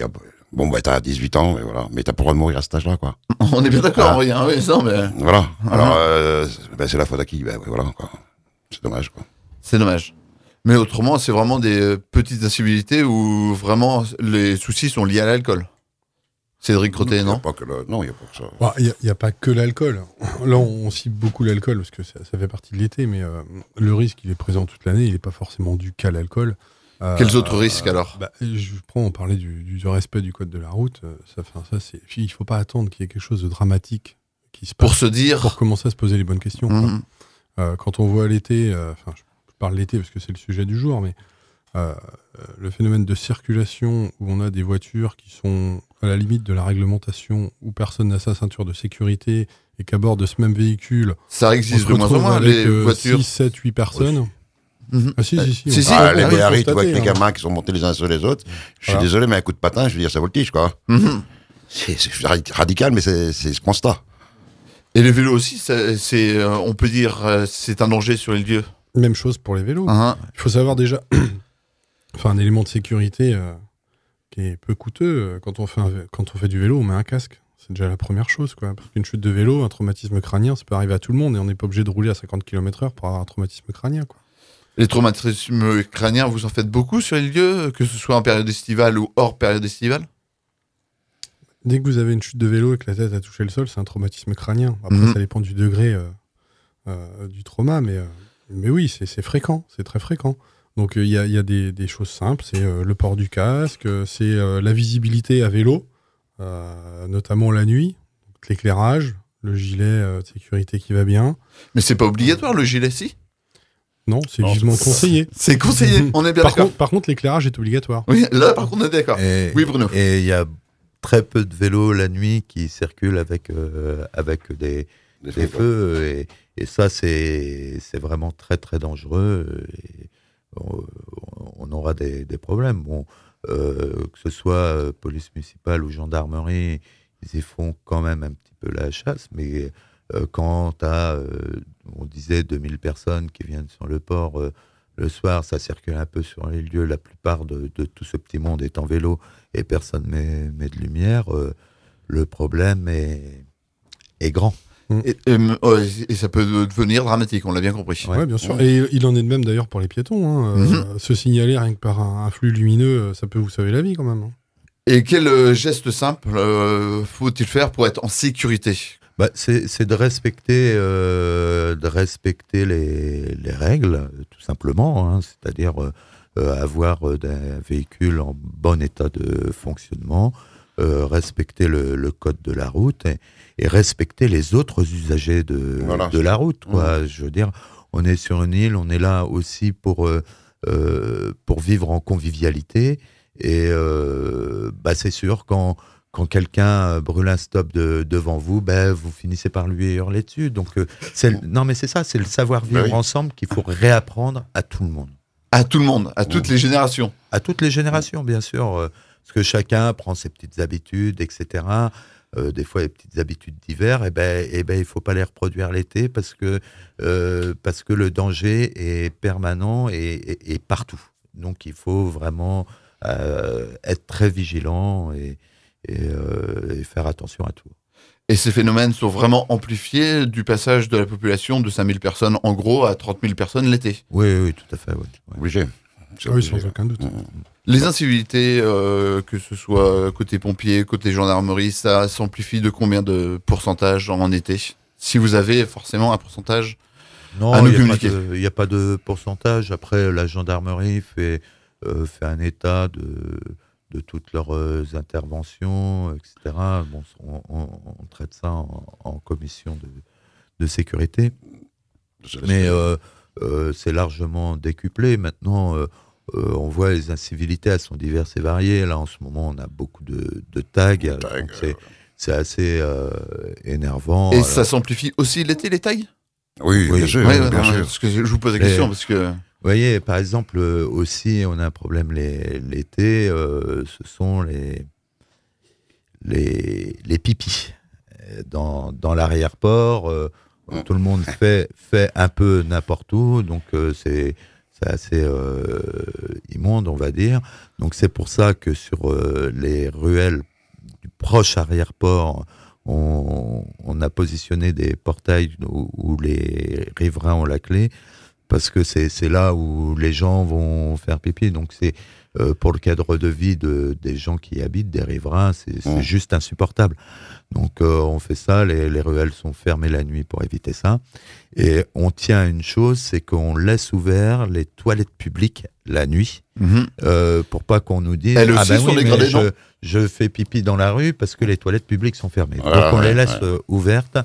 [SPEAKER 5] Bon, bah, t'as dix-huit ans, mais voilà. Mais t'as pas le droit de mourir à cet âge-là, quoi.
[SPEAKER 3] On est bien d'accord,
[SPEAKER 5] Ah.
[SPEAKER 3] oui, hein, oui, non, mais
[SPEAKER 5] Voilà. Alors,
[SPEAKER 3] Mhm.
[SPEAKER 5] euh, c'est- ben, c'est la faute à qui? Ben, ouais, voilà, quoi. C'est dommage, quoi.
[SPEAKER 3] c'est dommage. Mais autrement, c'est vraiment des euh, petites incivilités où vraiment les soucis sont liés à l'alcool. Cédric Crottet,
[SPEAKER 5] Il y a
[SPEAKER 3] non
[SPEAKER 5] pas que le- Non, il n'y a pas que ça.
[SPEAKER 6] Bah, Il n'y a, a pas que l'alcool. Là, on, on cible beaucoup l'alcool parce que ça, ça fait partie de l'été, mais euh, le risque, il est présent toute l'année, il n'est pas forcément dû qu'à l'alcool. Euh,
[SPEAKER 3] Quels autres risques, alors
[SPEAKER 6] bah, Je prends, on parlait du, du respect du code de la route. euh, Ça, enfin, ça, c'est, il ne faut pas attendre qu'il y ait quelque chose de dramatique qui se passe
[SPEAKER 3] Pour se dire.
[SPEAKER 6] pour commencer à se poser les bonnes questions. quoi.
[SPEAKER 3] Mhm.
[SPEAKER 6] Euh, quand on voit l'été, euh, enfin, je parle l'été parce que c'est le sujet du jour, mais euh, euh, le phénomène de circulation où on a des voitures qui sont à la limite de la réglementation, où personne n'a sa ceinture de sécurité et qu'à bord de ce même véhicule,
[SPEAKER 3] Ça
[SPEAKER 6] on
[SPEAKER 3] existe
[SPEAKER 6] se
[SPEAKER 3] de moins en
[SPEAKER 6] retrouve
[SPEAKER 3] moins,
[SPEAKER 6] avec
[SPEAKER 3] les
[SPEAKER 6] euh,
[SPEAKER 3] voitures.
[SPEAKER 6] six, sept, huit personnes.
[SPEAKER 3] Mhm.
[SPEAKER 6] Ah si, si, si.
[SPEAKER 3] Si,
[SPEAKER 6] on
[SPEAKER 3] si,
[SPEAKER 6] peut-
[SPEAKER 5] Ah,
[SPEAKER 6] on
[SPEAKER 5] les
[SPEAKER 6] peut
[SPEAKER 5] B R I, tu vois,
[SPEAKER 6] constater,
[SPEAKER 5] avec les
[SPEAKER 6] hein.
[SPEAKER 5] gamins qui sont montés les uns sur les autres. Je suis
[SPEAKER 6] Voilà.
[SPEAKER 5] désolé, mais un coup de patin, je veux dire, ça voltige, quoi.
[SPEAKER 3] Mhm.
[SPEAKER 5] C'est c'est radi- radical, mais c'est c'est ce constat.
[SPEAKER 3] Et le vélo aussi, ça- c'est, euh, on peut dire, euh, c'est un danger sur les lieux.
[SPEAKER 6] Même chose pour les vélos.
[SPEAKER 3] Hein.
[SPEAKER 6] Il faut savoir déjà, enfin, un élément de sécurité euh, qui est peu coûteux. euh, Quand on, fait un vé- quand on fait du vélo, on met un casque. C'est déjà la première chose, quoi. Parce qu'une chute de vélo, un traumatisme crânien, ça peut arriver à tout le monde et on n'est pas obligé de rouler à cinquante kilomètres heure pour avoir un traumatisme crânien, quoi.
[SPEAKER 3] Les traumatismes crâniens, vous en faites beaucoup sur les lieux, que ce soit en période estivale ou hors période estivale?
[SPEAKER 6] Dès que vous avez une chute de vélo et que la tête a touché le sol, c'est un traumatisme crânien. Après,
[SPEAKER 3] Mhm.
[SPEAKER 6] ça dépend du degré euh, euh, du trauma, mais, euh, mais oui, c'est c'est fréquent, c'est très fréquent. Donc il y a, y a des, des choses simples, c'est euh, le port du casque, euh, c'est euh, la visibilité à vélo, euh, notamment la nuit, donc l'éclairage, le gilet euh, de sécurité qui va bien.
[SPEAKER 3] Mais c'est pas obligatoire le gilet, si?
[SPEAKER 6] Non, c'est
[SPEAKER 5] Non,
[SPEAKER 6] vivement
[SPEAKER 5] c'est-
[SPEAKER 6] conseillé.
[SPEAKER 3] C'est conseillé,
[SPEAKER 6] Mhm.
[SPEAKER 3] on est bien
[SPEAKER 6] Par
[SPEAKER 3] d'accord.
[SPEAKER 6] contre, par contre, l'éclairage est obligatoire.
[SPEAKER 3] Oui, là par contre on est d'accord.
[SPEAKER 4] Et-
[SPEAKER 3] Oui, Bruno.
[SPEAKER 4] Et il y a très peu de vélos la nuit qui circulent avec, euh, avec des,
[SPEAKER 5] Des
[SPEAKER 4] des
[SPEAKER 5] feux,
[SPEAKER 4] feux. Et, et ça, c'est c'est vraiment très, très dangereux. Et on, on aura des, des problèmes. Bon, euh, que ce soit euh, police municipale ou gendarmerie, ils y font quand même un petit peu la chasse. Mais euh, quand tu as, euh, on disait, deux mille personnes qui viennent sur le port, euh, le soir, ça circule un peu sur les lieux. La plupart de, de tout ce petit monde est en vélo et personne ne met, met de lumière. Euh, le problème est, est grand.
[SPEAKER 3] Et, et, euh, et ça peut devenir dramatique, on l'a bien compris.
[SPEAKER 6] Ouais,
[SPEAKER 4] Ouais.
[SPEAKER 6] bien sûr. Et il en est de même d'ailleurs pour les piétons. hein. Euh, Se signaler rien que par un, un flux lumineux, euh, ça peut vous sauver la vie quand même. hein.
[SPEAKER 3] Et quel euh, geste simple euh, faut-il faire pour être en sécurité?
[SPEAKER 4] Bah, c'est c'est de respecter, euh, de respecter les, les règles, tout simplement. Hein, c'est-à-dire euh, euh, avoir euh, un véhicule en bon état de fonctionnement, euh, respecter le, le code de la route et, et respecter les autres usagers de,
[SPEAKER 5] Voilà.
[SPEAKER 4] de la route. Quoi. Je veux dire, on est sur une île, on est là aussi pour, euh, euh, pour vivre en convivialité. Et euh, bah, c'est sûr, quand, quand quelqu'un brûle un stop de, devant vous, ben, vous finissez par lui hurler dessus. Donc, euh, c'est le- non, mais c'est ça, c'est le savoir-vivre
[SPEAKER 5] Bah oui.
[SPEAKER 4] ensemble qu'il faut réapprendre à tout le monde.
[SPEAKER 3] À tout le monde, à toutes les générations.
[SPEAKER 4] À toutes les générations, bien sûr. euh, parce que chacun prend ses petites habitudes, et cetera. Euh, des fois, les petites habitudes d'hiver, et ben, et ben, il ne faut pas les reproduire l'été parce que, euh, parce que le danger est permanent et, et- et partout. Donc, il faut vraiment euh, être très vigilant et, et, euh, et faire attention à tout.
[SPEAKER 3] Et ces phénomènes sont vraiment amplifiés du passage de la population de cinq mille personnes en gros à trente mille personnes l'été.
[SPEAKER 4] Oui, oui, tout à fait. Oui. Ouais.
[SPEAKER 5] Obligé. C'est
[SPEAKER 6] Ah oui,
[SPEAKER 5] obligé.
[SPEAKER 6] sans aucun doute.
[SPEAKER 5] Mhm.
[SPEAKER 3] Les incivilités, euh, que ce soit côté pompiers, côté gendarmerie, ça s'amplifie de combien de pourcentage en été? Si vous avez forcément un pourcentage.
[SPEAKER 4] Non,
[SPEAKER 3] à nous
[SPEAKER 4] il n'y a,
[SPEAKER 3] communiquer.
[SPEAKER 4] pas de- il y a pas de pourcentage. Après, la gendarmerie fait, euh, fait un état de, de toutes leurs euh, interventions, et cetera. Bon, on, on- on traite ça en, en commission de, de sécurité.
[SPEAKER 5] C'est-
[SPEAKER 4] Mais euh, euh, c'est largement décuplé. Maintenant, euh, euh, on voit les incivilités, elles sont diverses et variées. Là, en ce moment, on a beaucoup de, de tags.
[SPEAKER 5] Tag,
[SPEAKER 4] donc
[SPEAKER 5] euh,
[SPEAKER 4] c'est, c'est assez euh, énervant.
[SPEAKER 3] Et
[SPEAKER 4] Alors,
[SPEAKER 3] ça s'amplifie aussi l'été, les tags?
[SPEAKER 5] Oui,
[SPEAKER 4] Oui.
[SPEAKER 5] bien sûr.
[SPEAKER 3] Ouais, ouais,
[SPEAKER 5] bien
[SPEAKER 3] non,
[SPEAKER 5] sûr.
[SPEAKER 3] parce que je vous pose la
[SPEAKER 4] Mais-
[SPEAKER 3] question parce que.
[SPEAKER 4] Vous voyez, par exemple, euh, aussi, on a un problème les- l'été, euh, ce sont les, les, les pipis. Euh, Dans, dans l'arrière-port, euh,
[SPEAKER 5] Mm.
[SPEAKER 4] tout le monde fait, fait un peu n'importe où, donc euh, c'est, c'est assez euh, immonde, on va dire. Donc c'est pour ça que sur euh, les ruelles du proche arrière-port, on, on a positionné des portails où, où les riverains ont la clé, parce que c'est, c'est là où les gens vont faire pipi. Donc c'est euh, pour le cadre de vie de, des gens qui y habitent, des riverains, c'est, c'est
[SPEAKER 5] Mmh.
[SPEAKER 4] juste insupportable. Donc euh, on fait ça, les, les ruelles sont fermées la nuit pour éviter ça. Et on tient à une chose, c'est qu'on laisse ouvert les toilettes publiques la nuit,
[SPEAKER 3] Mhm.
[SPEAKER 4] euh, pour pas qu'on nous dise
[SPEAKER 3] Elles
[SPEAKER 4] ah
[SPEAKER 3] aussi
[SPEAKER 4] ben
[SPEAKER 3] sont
[SPEAKER 4] oui, mais
[SPEAKER 3] dégradées, non
[SPEAKER 4] je, je fais pipi dans la rue parce que les toilettes publiques sont fermées.
[SPEAKER 5] Voilà,
[SPEAKER 4] Donc on
[SPEAKER 5] ouais,
[SPEAKER 4] les laisse
[SPEAKER 5] ouais.
[SPEAKER 4] euh, ouvertes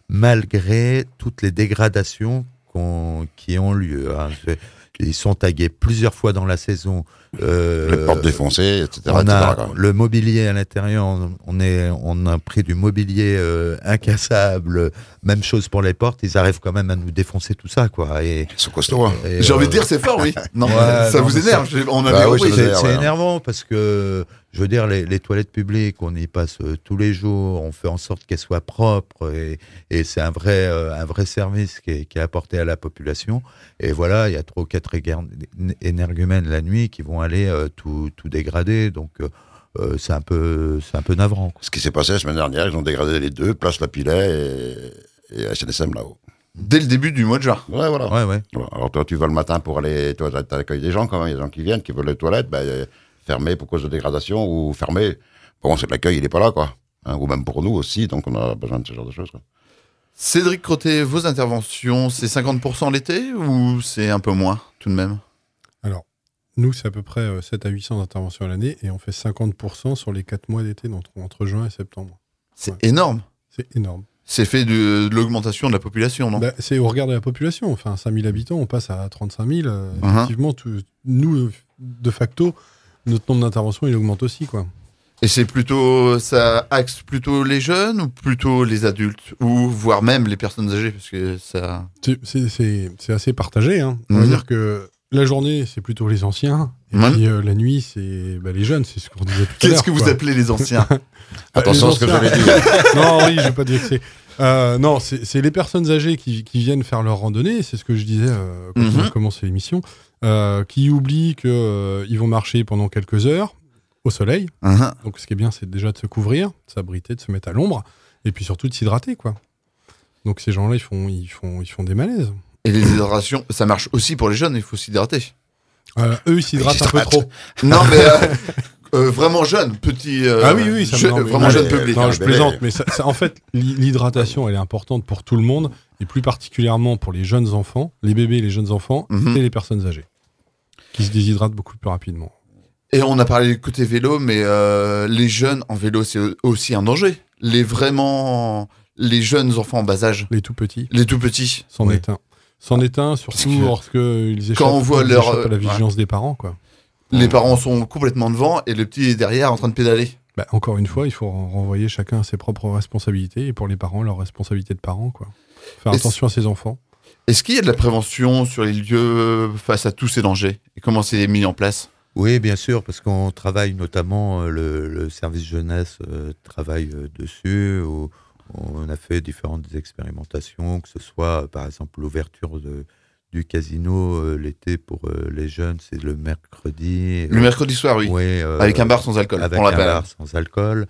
[SPEAKER 4] malgré toutes les dégradations qu'on, qui ont lieu. Hein. C'est- Ils sont tagués plusieurs fois dans la saison. Euh,
[SPEAKER 5] Les portes défoncées, et cetera.
[SPEAKER 4] on
[SPEAKER 5] et cetera
[SPEAKER 4] a
[SPEAKER 5] quoi.
[SPEAKER 4] le mobilier à l'intérieur, on, on est, on a pris du mobilier euh, incassable. Même chose pour les portes, ils arrivent quand même à nous défoncer tout ça, quoi. Et,
[SPEAKER 5] Ils sont costauds. Hein.
[SPEAKER 4] et,
[SPEAKER 3] J'ai envie
[SPEAKER 4] euh,
[SPEAKER 3] de dire, c'est fort, oui. Non,
[SPEAKER 4] Ouais,
[SPEAKER 3] ça
[SPEAKER 4] non,
[SPEAKER 3] vous
[SPEAKER 4] mais
[SPEAKER 3] énerve. j'ai- On a
[SPEAKER 5] Bah
[SPEAKER 3] bien
[SPEAKER 5] oui,
[SPEAKER 3] compris.
[SPEAKER 5] ça
[SPEAKER 4] c'est,
[SPEAKER 5] énerve,
[SPEAKER 4] c'est
[SPEAKER 5] ouais.
[SPEAKER 4] énervant parce que, je veux dire, les, les toilettes publiques, on y passe euh, tous les jours, on fait en sorte qu'elles soient propres et, et c'est un vrai, euh, un vrai service qui est, qui est apporté à la population. Et voilà, il y a trois ou quatre égar- énergumènes la nuit qui vont aller euh, tout, tout dégrader. Donc, euh, euh, c'est un peu, c'est un peu navrant, quoi.
[SPEAKER 5] Ce qui s'est passé la semaine dernière, ils ont dégradé les deux, Place Lapillet et, et S N S M là-haut.
[SPEAKER 3] Dès le début du mois de juin.
[SPEAKER 5] Ouais, voilà.
[SPEAKER 4] Ouais, ouais.
[SPEAKER 5] Voilà. Alors toi, tu vas le matin pour aller, toi, t'as l'accueil des gens quand même, il y a des gens qui viennent, qui veulent les toilettes, ben, euh, fermées pour cause de dégradation ou fermées. Bon, c'est que l'accueil, il est pas là, quoi. Hein, ou même pour nous aussi, donc on a besoin de ce genre de choses, quoi.
[SPEAKER 3] Cédric Crotté, vos interventions, c'est cinquante pour cent l'été ou c'est un peu moins tout de même?
[SPEAKER 6] Alors, nous, c'est à peu près euh, sept à huit cents interventions à l'année et on fait cinquante pour cent sur les quatre mois d'été, donc entre juin et septembre.
[SPEAKER 3] C'est
[SPEAKER 6] Ouais.
[SPEAKER 3] énorme.
[SPEAKER 6] C'est énorme.
[SPEAKER 3] C'est fait de, de l'augmentation de la population, non?
[SPEAKER 6] Bah, c'est au regard de la population. Enfin, cinq mille habitants, on passe à trente-cinq mille. euh,
[SPEAKER 3] Uh-huh.
[SPEAKER 6] Effectivement, tout- nous, euh, de facto, notre nombre d'interventions, il augmente aussi, quoi.
[SPEAKER 3] Et c'est plutôt, ça axe plutôt les jeunes ou plutôt les adultes ou voire même les personnes âgées parce que ça.
[SPEAKER 6] C'est- C'est c'est- c'est assez partagé. Hein. On va
[SPEAKER 3] Mhm.
[SPEAKER 6] dire que la journée, c'est plutôt les anciens. Et
[SPEAKER 3] Ouais.
[SPEAKER 6] puis euh, la nuit, c'est bah, les jeunes. C'est ce qu'on disait tout à l'heure.
[SPEAKER 3] Qu'est-ce que vous
[SPEAKER 6] quoi.
[SPEAKER 3] appelez les anciens?
[SPEAKER 5] Attention à ce que
[SPEAKER 6] les
[SPEAKER 5] j'allais dire.
[SPEAKER 6] Non, oui, je vais pas te vexer. Euh, non, c'est c'est les personnes âgées qui, qui viennent faire leur randonnée, c'est ce que je disais euh, quand on
[SPEAKER 3] Mhm.
[SPEAKER 6] a commencé l'émission, euh, qui oublient qu'ils vont marcher pendant quelques heures au soleil.
[SPEAKER 3] Uh-huh.
[SPEAKER 6] Donc ce qui est bien, c'est déjà de se couvrir, de s'abriter, de se mettre à l'ombre, et puis surtout de s'hydrater, quoi. Donc ces gens-là, ils font, ils, font, ils font des malaises.
[SPEAKER 3] Et les hydratations, ça marche aussi pour les jeunes, il faut s'hydrater.
[SPEAKER 6] Euh, eux, ils s'hydratent un peu
[SPEAKER 5] s'hydratent.
[SPEAKER 6] trop.
[SPEAKER 3] Non, mais euh, euh, vraiment jeune, petit. euh,
[SPEAKER 6] Ah oui, oui, ça me-
[SPEAKER 3] je-
[SPEAKER 6] non, mais-
[SPEAKER 3] vraiment
[SPEAKER 6] non,
[SPEAKER 3] jeune
[SPEAKER 5] mais-
[SPEAKER 3] public.
[SPEAKER 6] Non,
[SPEAKER 3] hein.
[SPEAKER 6] je
[SPEAKER 5] bébé.
[SPEAKER 6] plaisante, mais ça- ça- en fait, l'hy- l'hydratation, elle est importante pour tout le monde, et plus particulièrement pour les jeunes enfants, les bébés et les jeunes enfants,
[SPEAKER 3] Mhm.
[SPEAKER 6] et les personnes âgées, qui se déshydratent beaucoup plus rapidement.
[SPEAKER 3] Et on a parlé du côté vélo, mais euh, les jeunes en vélo, c'est aussi un danger. Les vraiment, les jeunes enfants en bas âge,
[SPEAKER 6] Les tout petits,
[SPEAKER 3] les tout petits.
[SPEAKER 6] c'en
[SPEAKER 4] Oui.
[SPEAKER 6] est un. C'en est un, surtout
[SPEAKER 3] que
[SPEAKER 6] lorsqu'ils échappent,
[SPEAKER 3] quand on voit
[SPEAKER 6] ils
[SPEAKER 3] leur,
[SPEAKER 6] échappent à la
[SPEAKER 3] euh,
[SPEAKER 6] vigilance des parents, quoi.
[SPEAKER 3] Les parents sont complètement devant et le petit est derrière en train de pédaler.
[SPEAKER 6] Bah, encore une fois, il faut ren- renvoyer chacun à ses propres responsabilités, et pour les parents, leur responsabilité de parents, quoi. Faire
[SPEAKER 3] Et
[SPEAKER 6] attention à ses enfants.
[SPEAKER 3] Est-ce qu'il y a de la prévention sur les lieux face à tous ces dangers? Et comment c'est mis en place?
[SPEAKER 4] Oui, bien sûr, parce qu'on travaille notamment, euh, le, le service jeunesse euh, travaille euh, dessus. Où on a fait différentes expérimentations, que ce soit, euh, par exemple, l'ouverture de, du casino euh, l'été pour euh, les jeunes, c'est le mercredi.
[SPEAKER 3] Le mercredi soir, oui.
[SPEAKER 4] Ouais, euh,
[SPEAKER 3] Avec un bar sans alcool,
[SPEAKER 4] avec
[SPEAKER 3] on
[SPEAKER 4] un
[SPEAKER 3] l'appelle.
[SPEAKER 4] bar sans alcool.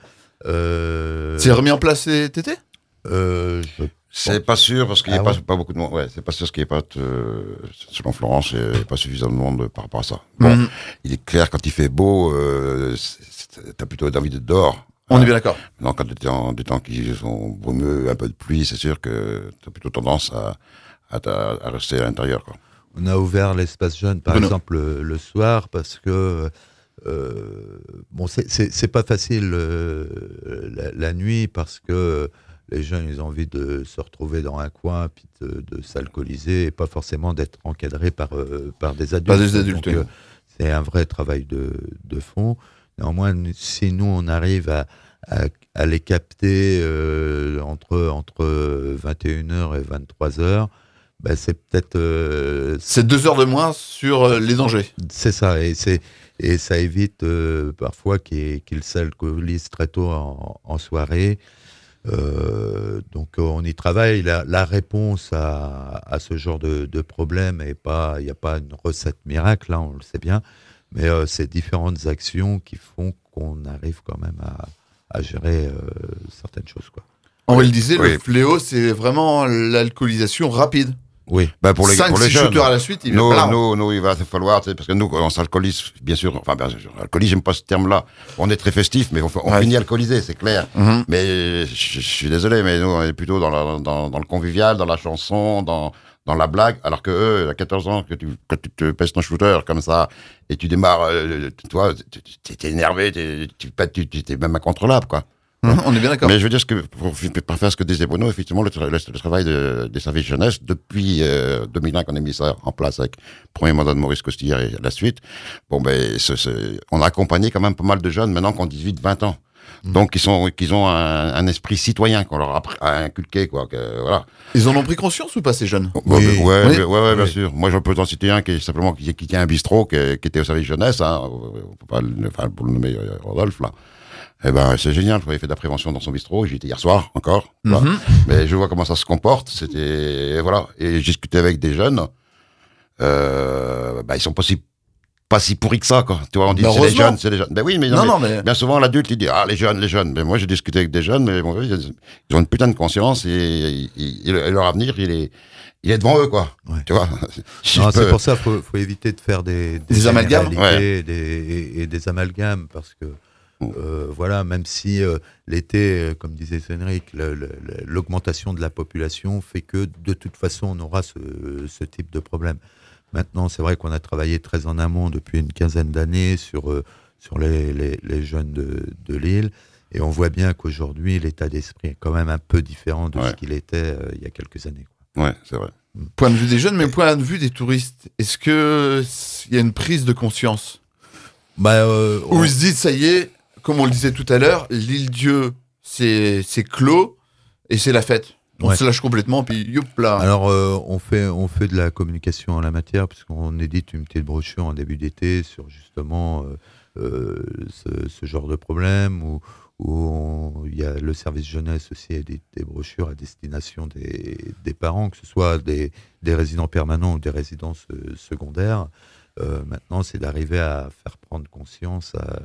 [SPEAKER 4] Euh,
[SPEAKER 3] C'est remis en place cet été?
[SPEAKER 4] euh, je-
[SPEAKER 5] C'est pas sûr parce qu'il n'y a
[SPEAKER 4] Ah
[SPEAKER 5] pas,
[SPEAKER 4] ouais.
[SPEAKER 5] pas beaucoup de monde. Ouais, c'est pas sûr parce qu'il n'y a pas, de- selon Florence, il n'y a pas suffisamment de monde par rapport à ça. Bon,
[SPEAKER 3] Mhm.
[SPEAKER 5] il est clair quand il fait beau, euh, c'est- c'est- t'as plutôt envie d'être dehors.
[SPEAKER 3] On
[SPEAKER 5] Hein.
[SPEAKER 3] est bien d'accord.
[SPEAKER 5] Non, quand des temps, des temps qui sont brumeux, un peu de pluie, c'est sûr que t'as plutôt tendance à, à, t'a- à rester à l'intérieur, quoi.
[SPEAKER 4] On a ouvert l'espace jeune, par
[SPEAKER 3] Bruno.
[SPEAKER 4] exemple, le, le soir, parce que euh, bon, c'est- c'est c'est pas facile euh, la, la nuit, parce que les jeunes, ils ont envie de se retrouver dans un coin, puis de, de s'alcooliser, et pas forcément d'être encadrés par, euh, par des adultes.
[SPEAKER 3] Par des adultes,
[SPEAKER 4] Donc,
[SPEAKER 3] oui.
[SPEAKER 4] euh, c'est un vrai travail de, de fond. Néanmoins, si nous, on arrive à, à, à les capter euh, entre, entre vingt et une heures et vingt-trois heures, ben c'est peut-être... euh,
[SPEAKER 3] C'est deux heures de moins sur euh, les dangers.
[SPEAKER 4] c'est ça, et, c'est, et ça évite euh, parfois qu'ils qu'ils s'alcoolisent très tôt en, en soirée. Euh, donc on y travaille. La, la réponse à, à ce genre de, de problème est pas, il n'y a pas une recette miracle, hein, on le sait bien, mais euh, c'est différentes actions qui font qu'on arrive quand même à, à gérer euh, certaines choses, quoi.
[SPEAKER 3] On le disait,
[SPEAKER 5] Oui.
[SPEAKER 3] le fléau, c'est vraiment l'alcoolisation rapide.
[SPEAKER 4] Oui.
[SPEAKER 5] Ben pour les,
[SPEAKER 3] cinq
[SPEAKER 5] pour les
[SPEAKER 3] six
[SPEAKER 5] jeunes.
[SPEAKER 3] shooters à la suite, il
[SPEAKER 5] Nous,
[SPEAKER 3] va
[SPEAKER 5] nous, nous, il va falloir, tu sais, parce que nous, on s'alcoolise, bien sûr, enfin, bien sûr, alcoolise, j'aime pas ce terme-là. On est très festif, mais on, on
[SPEAKER 3] Ouais.
[SPEAKER 5] finit alcoolisé, c'est clair.
[SPEAKER 3] Mhm.
[SPEAKER 5] Mais je, je suis désolé, mais nous, on est plutôt dans, la, dans, dans le convivial, dans la chanson, dans, dans la blague, alors que eux, à quatorze ans, que tu, quand tu te pèses ton shooter comme ça, et tu démarres, euh, toi, tu t'es énervé, t'es, tu, tu, tu, t'es même incontrôlable, quoi.
[SPEAKER 3] Mhm, on est bien d'accord.
[SPEAKER 5] Mais je veux dire, ce que, pour, pour faire ce que disait Bruno, effectivement, le, tra- le, le travail de, des services jeunesse, depuis euh, deux mille un qu'on a mis ça en place avec le premier mandat de Maurice Costillard et la suite, bon ben, ce, ce, on a accompagné quand même pas mal de jeunes maintenant qui ont dix-huit vingt ans. Mmh. Donc, ils, sont, qu'ils ont un, un esprit citoyen qu'on leur a, a inculqué, quoi. Que, voilà.
[SPEAKER 3] Ils en ont pris conscience ou pas, ces jeunes?
[SPEAKER 5] Oui, ouais, ouais,
[SPEAKER 3] oui.
[SPEAKER 5] ouais, ouais, bien
[SPEAKER 4] oui.
[SPEAKER 5] sûr. Moi, je peux t'en citer un qui est simplement qui, qui tient un bistrot, qui, qui était au service jeunesse, hein, pas le, enfin, pour le nommer euh, Rodolphe, là. Eh ben, c'est génial. Il fait de la prévention dans son bistrot. J'y étais hier soir, encore.
[SPEAKER 3] Mm-hmm.
[SPEAKER 5] Voilà. Mais je vois comment ça se comporte. C'était, voilà. Et j'ai discuté avec des jeunes. Euh, bah, ils sont pas si, pas si pourris que ça, quoi. Tu vois, on dit,
[SPEAKER 3] Ben,
[SPEAKER 5] c'est les
[SPEAKER 3] heureusement.
[SPEAKER 5] jeunes, c'est les jeunes. Ben oui, mais non,
[SPEAKER 3] Non,
[SPEAKER 5] mais
[SPEAKER 3] non, mais.
[SPEAKER 5] bien souvent, l'adulte, il dit, ah, les jeunes, les jeunes. Mais moi, j'ai discuté avec des jeunes, mais bon, ils ont une putain de conscience et, et, et leur avenir, il est, il est devant eux, quoi.
[SPEAKER 4] Ouais.
[SPEAKER 5] Tu vois. Si
[SPEAKER 4] Non,
[SPEAKER 5] je
[SPEAKER 4] c'est
[SPEAKER 5] peux-
[SPEAKER 4] pour ça qu'il faut, faut éviter de faire des,
[SPEAKER 3] Des amalgames,
[SPEAKER 4] généralités, des, et, et des amalgames, parce que euh, voilà, même si euh, l'été, euh, comme disait Cédric, le- le- le- l'augmentation de la population fait que de toute façon on aura ce, ce type de problème. Maintenant, c'est vrai qu'on a travaillé très en amont depuis une quinzaine d'années sur, euh, sur les, les, les jeunes de, de l'île, et on voit bien qu'aujourd'hui l'état d'esprit est quand même un peu différent de
[SPEAKER 5] Ouais.
[SPEAKER 4] ce qu'il était euh, il y a quelques années, quoi.
[SPEAKER 5] Ouais, c'est vrai.
[SPEAKER 3] Point de vue des jeunes, mais point de vue des touristes. Est-ce que il y a une prise de conscience?
[SPEAKER 4] Bah, euh,
[SPEAKER 3] Où
[SPEAKER 4] on-
[SPEAKER 3] ils se disent, ça y est, comme on le disait tout à l'heure, l'île Dieu, c'est c'est clos et c'est la fête. On
[SPEAKER 4] Ouais.
[SPEAKER 3] se lâche complètement, puis youp là.
[SPEAKER 4] Alors, euh, on, fait, on fait de la communication en la matière, puisqu'on édite une petite brochure en début d'été sur justement euh, euh, ce, ce genre de problème, où, où on- il y a le service jeunesse aussi édite des brochures à destination des, des parents, que ce soit des, des résidents permanents ou des résidences euh, secondaires. Euh, maintenant, c'est d'arriver à faire prendre conscience à,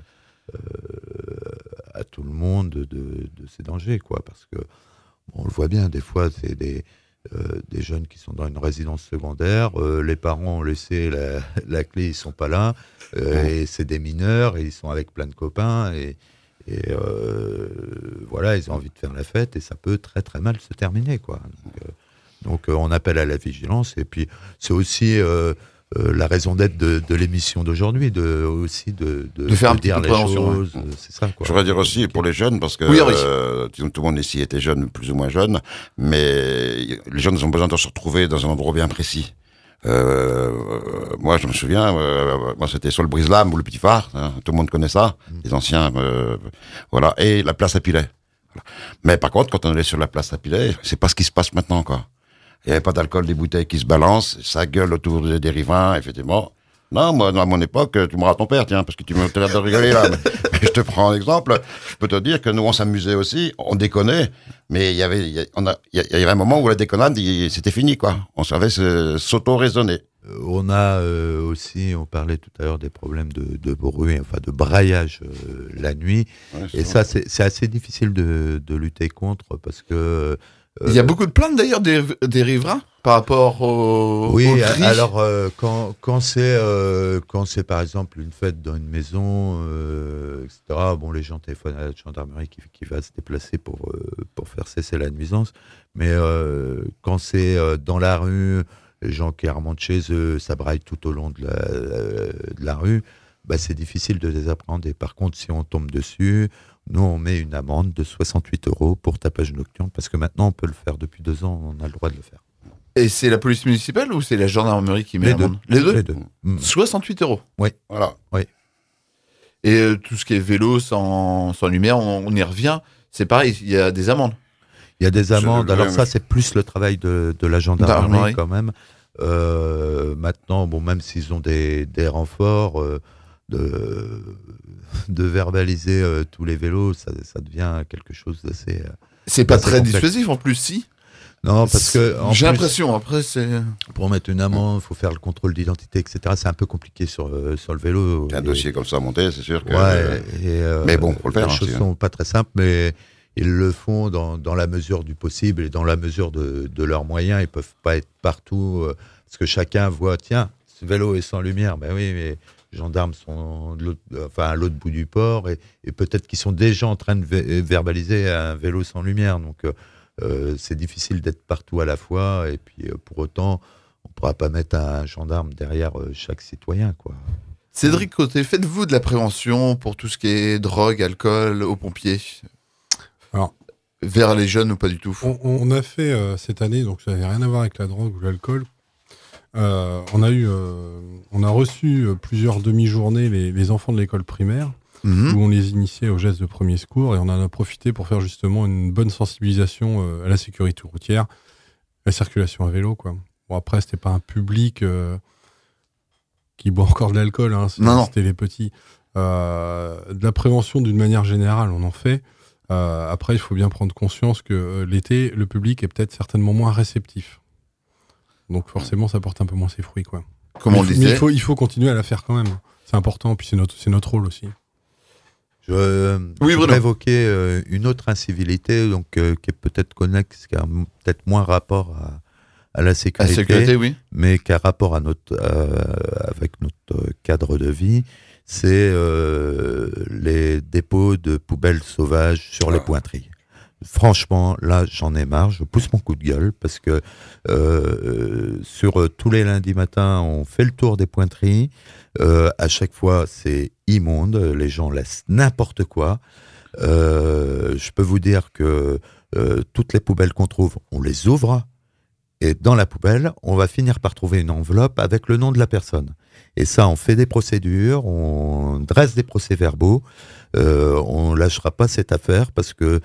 [SPEAKER 4] euh, à tout le monde de, de ces dangers, quoi, parce que on le voit bien, des fois, c'est des, euh, des jeunes qui sont dans une résidence secondaire, euh, les parents ont laissé la, la clé, ils sont pas là, euh, et c'est des mineurs, et ils sont avec plein de copains, et, et euh, voilà, ils ont envie de faire la fête, et ça peut très très mal se terminer, quoi. Donc, euh, donc euh, on appelle à la vigilance, et puis c'est aussi euh, euh, la raison d'être de, de l'émission d'aujourd'hui, de, aussi de, de,
[SPEAKER 3] De faire un
[SPEAKER 4] de
[SPEAKER 3] petit
[SPEAKER 4] dire
[SPEAKER 3] peu de
[SPEAKER 4] les
[SPEAKER 3] prévention,
[SPEAKER 4] choses, euh, c'est ça, quoi.
[SPEAKER 5] Je voudrais dire aussi pour les jeunes, parce que
[SPEAKER 3] Oui, Henri.
[SPEAKER 5] euh, tout, tout le monde ici était jeune, plus ou moins jeune, mais les jeunes ont besoin de se retrouver dans un endroit bien précis. Euh, euh, moi, je me souviens, euh, moi c'était sur le Brise-Lame ou le Petit Phare, hein, tout le monde connaît ça, les anciens, euh, voilà, et la place à Pilet. Voilà. Mais par contre, quand on est sur la place à Pilet, c'est pas ce qui se passe maintenant, quoi. Il n'y avait pas d'alcool, des bouteilles qui se balancent, ça gueule autour des, des riverains, effectivement. Non, moi, à mon époque, tu m'auras ton père, tiens, parce que tu me t'as l'air de rigoler là. mais, mais je te prends un exemple. Je peux te dire que nous, on s'amusait aussi, on déconnait, mais il y avait, il y, a- on a- il y avait un moment où la déconnade, il- c'était fini, quoi. On savait se- s'auto-raisonner.
[SPEAKER 4] Euh, On a euh, aussi, on parlait tout à l'heure des problèmes de, de bruit, enfin de braillage euh, la nuit.
[SPEAKER 5] Ouais,
[SPEAKER 4] Et ça, c'est c'est assez difficile de, de lutter contre parce que. euh,
[SPEAKER 3] Il y a beaucoup de plaintes d'ailleurs des, des riverains par rapport au,
[SPEAKER 4] Oui,
[SPEAKER 3] au
[SPEAKER 4] a-
[SPEAKER 3] tri.
[SPEAKER 4] alors euh, quand, quand c'est euh, quand c'est par exemple une fête dans une maison, euh, et cetera. Bon, les gens téléphonent à la gendarmerie qui, qui va se déplacer pour euh, pour faire cesser la nuisance. Mais euh, quand c'est euh, dans la rue, les gens qui remontent chez eux, ça braille tout au long de la, euh, de la rue. Bah, c'est difficile de les appréhender. Par contre, si on tombe dessus, nous, on met une amende de soixante-huit euros pour tapage nocturne, parce que maintenant, on peut le faire depuis deux ans, on a le droit de le faire.
[SPEAKER 3] Et c'est la police municipale ou c'est la gendarmerie qui met
[SPEAKER 4] Les
[SPEAKER 3] l'amende? Les deux.
[SPEAKER 4] Les deux. Mm.
[SPEAKER 3] soixante-huit euros.
[SPEAKER 5] Voilà.
[SPEAKER 3] Et euh, tout ce qui est vélo sans, sans lumière, on, on y revient. C'est pareil, il y a des amendes.
[SPEAKER 4] Il y a des amendes.
[SPEAKER 5] Je-
[SPEAKER 4] Alors
[SPEAKER 5] ouais,
[SPEAKER 4] ça,
[SPEAKER 5] mais-
[SPEAKER 4] c'est plus le travail de, de la gendarmerie
[SPEAKER 3] Gendarmerie.
[SPEAKER 4] quand même. Euh, maintenant, bon, même s'ils ont des, des renforts, euh, de, de verbaliser euh, tous les vélos, ça, ça devient quelque chose d'assez
[SPEAKER 3] C'est pas
[SPEAKER 4] Là, c'est
[SPEAKER 3] très
[SPEAKER 4] complexe.
[SPEAKER 3] dissuasif en plus, si.
[SPEAKER 4] Non, parce que en
[SPEAKER 3] J'ai
[SPEAKER 4] plus,
[SPEAKER 3] l'impression, après, c'est.
[SPEAKER 4] pour mettre une amende, il faut faire le contrôle d'identité, et cetera. C'est un peu compliqué sur, euh, sur le vélo.
[SPEAKER 5] Un
[SPEAKER 4] Et-
[SPEAKER 5] dossier comme ça à monter, c'est sûr que.
[SPEAKER 4] Ouais, et, euh,
[SPEAKER 5] mais bon, faut le faire,
[SPEAKER 4] Les
[SPEAKER 5] hein,
[SPEAKER 4] choses
[SPEAKER 5] c'est-
[SPEAKER 4] sont pas très simples, mais ils le font dans, dans la mesure du possible et dans la mesure de, de leurs moyens. Ils peuvent pas être partout, euh, parce que chacun voit, tiens, ce vélo est sans lumière. Ben oui, mais les gendarmes sont de l'autre- enfin, à l'autre bout du port, et, et peut-être qu'ils sont déjà en train de vé- verbaliser un vélo sans lumière. Donc, euh, euh, c'est difficile d'être partout à la fois, et puis euh, pour autant, on pourra pas mettre un gendarme derrière euh, chaque citoyen, quoi.
[SPEAKER 3] Cédric Côté, faites-vous de la prévention pour tout ce qui est drogue, alcool, aux pompiers?
[SPEAKER 6] Alors,
[SPEAKER 3] Vers les jeunes ou pas du tout?
[SPEAKER 6] On, on a fait euh, cette année, donc ça n'avait rien à voir avec la drogue ou l'alcool. Euh, on a eu, euh, on a reçu euh, plusieurs demi-journées les, les enfants de l'école primaire,
[SPEAKER 3] Mhm.
[SPEAKER 6] où on les initiait aux gestes de premier secours, et on en a profité pour faire justement une bonne sensibilisation euh, à la sécurité routière, la circulation à vélo, quoi. Bon, après, c'était pas un public euh, qui boit encore de l'alcool, hein, c'est-
[SPEAKER 3] Non, non.
[SPEAKER 6] c'était les petits. Euh, de la prévention d'une manière générale, on en fait. Euh, après, il faut bien prendre conscience que euh, l'été, le public est peut-être certainement moins réceptif. Donc forcément, ça porte un peu moins ses fruits, quoi.
[SPEAKER 3] Comme
[SPEAKER 6] mais
[SPEAKER 3] on le
[SPEAKER 6] il faut- mais
[SPEAKER 3] disait.
[SPEAKER 6] il faut, il faut continuer à la faire quand même. C'est important, puis c'est notre, c'est notre rôle aussi.
[SPEAKER 4] Je, euh,
[SPEAKER 3] Oui,
[SPEAKER 4] je
[SPEAKER 3] Bruno.
[SPEAKER 4] voudrais évoquer euh, une autre incivilité, donc, euh, qui est peut-être connexe, qui a m- peut-être moins rapport à, à la
[SPEAKER 3] À la
[SPEAKER 4] sécurité,
[SPEAKER 3] sécurité, oui.
[SPEAKER 4] mais qui a rapport à notre, euh, avec notre cadre de vie. C'est euh, les dépôts de poubelles sauvages sur les pointeries. Franchement, là, j'en ai marre. Je pousse mon coup de gueule parce que euh, sur euh, tous les lundis matins, on fait le tour des pointeries. Euh, à chaque fois, c'est immonde. Les gens laissent n'importe quoi. Euh, je peux vous dire que euh, toutes les poubelles qu'on trouve, on les ouvre. Et dans la poubelle, on va finir par trouver une enveloppe avec le nom de la personne. Et ça, on fait des procédures, on dresse des procès-verbaux. Euh, on lâchera pas cette affaire parce que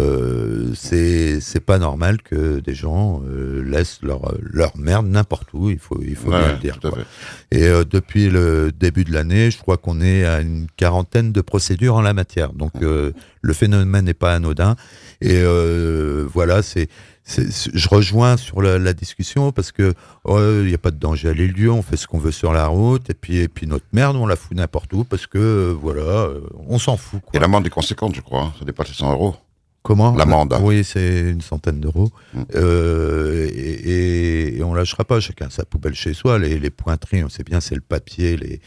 [SPEAKER 4] euh, c'est c'est pas normal que des gens euh, laissent leur leur merde n'importe où. Il faut il faut
[SPEAKER 5] Ouais,
[SPEAKER 4] bien
[SPEAKER 5] ouais,
[SPEAKER 4] le dire,
[SPEAKER 5] tout à
[SPEAKER 4] quoi.
[SPEAKER 5] fait.
[SPEAKER 4] Et euh, depuis le début de l'année, je crois qu'on est à une quarantaine de procédures en la matière. Donc euh, le phénomène n'est pas anodin. Et euh, voilà, c'est c'est- c'est- je rejoins sur la, la discussion parce que il n'y a pas de danger à l'île Dieu, on fait ce qu'on veut sur la route et puis et puis notre merde on la fout n'importe où parce que euh, voilà, euh, on s'en fout, quoi.
[SPEAKER 5] Et l'amende est conséquente, je crois. hein. Ça dépasse les cent euros.
[SPEAKER 4] Comment
[SPEAKER 5] L'amende.
[SPEAKER 4] Oui, c'est une centaine d'euros.
[SPEAKER 5] Mm.
[SPEAKER 4] Euh, et, et, et on lâchera pas, chacun sa poubelle chez soi. Les, les pointeries, on sait bien, c'est le papier, les,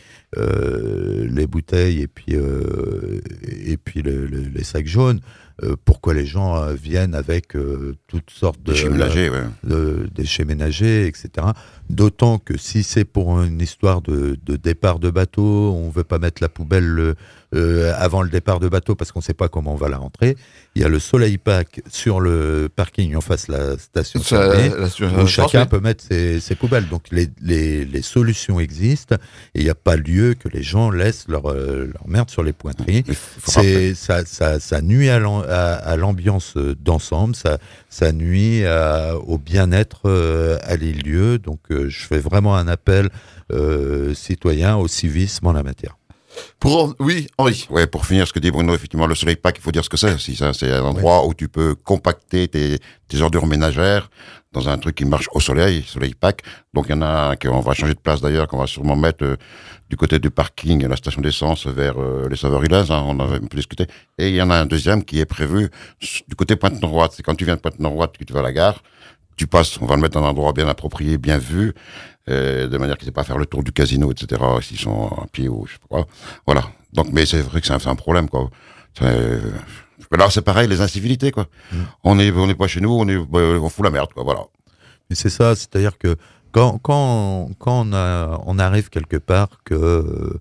[SPEAKER 4] euh, les bouteilles et puis, euh, et puis le- le- les sacs jaunes. Euh, pourquoi les gens euh, viennent avec euh, toutes sortes de,
[SPEAKER 5] Déchets ménagers, ouais.
[SPEAKER 4] de déchets ménagers, et cetera. D'autant que si c'est pour une histoire de, de départ de bateau, on veut pas mettre la poubelle euh, avant le départ de bateau parce qu'on sait pas comment on va la rentrer. Il y a le Soleil Pack sur le parking en face de la station
[SPEAKER 3] Ça,
[SPEAKER 4] fermée,
[SPEAKER 3] la- la-
[SPEAKER 4] où
[SPEAKER 3] la-
[SPEAKER 4] chacun
[SPEAKER 3] la-
[SPEAKER 4] peut mettre ses, ses poubelles. Donc les, les, les solutions existent et il n'y a pas lieu que les gens laissent leur, euh, leur merde sur les pointeries.
[SPEAKER 5] Il faut rappeler.
[SPEAKER 4] C'est, ça, ça, ça nuit à, l'am- à, à l'ambiance euh, d'ensemble, ça, ça nuit à- au bien-être euh, à l'île-dieu. Donc euh, je fais vraiment un appel euh, citoyen au civisme en la matière.
[SPEAKER 3] Pour... Oui, Henri.
[SPEAKER 5] Ouais, pour finir ce que dit Bruno, effectivement, le Soleil Pack, il faut dire ce que c'est aussi. Ça, c'est un endroit où tu peux compacter tes, tes ordures ménagères dans un truc qui marche au soleil, Soleil Pack. Donc il y en a un qu'on va changer de place d'ailleurs, qu'on va sûrement mettre euh, du côté du parking, la station d'essence vers euh, les Saveurs-Ilaises, hein, on avait un peu discuté. Et il y en a un deuxième qui est prévu du côté Pointe-Noroîte. C'est quand tu viens de Pointe-Noroît que tu vas à la gare, tu passes, on va le mettre dans un endroit bien approprié, bien vu, euh, de manière qu'ils n'aient pas à faire le tour du casino, et cetera, s'ils sont à pied ou je sais pas quoi. Voilà. Donc, mais c'est vrai que c'est un, c'est un problème, quoi. C'est- Là, c'est pareil, les incivilités, quoi.
[SPEAKER 4] Mm.
[SPEAKER 5] On est, on est pas chez nous, on est, euh, on fout la merde, quoi. Voilà.
[SPEAKER 4] Mais c'est ça, c'est-à-dire que quand, quand, quand on, a, on arrive quelque part que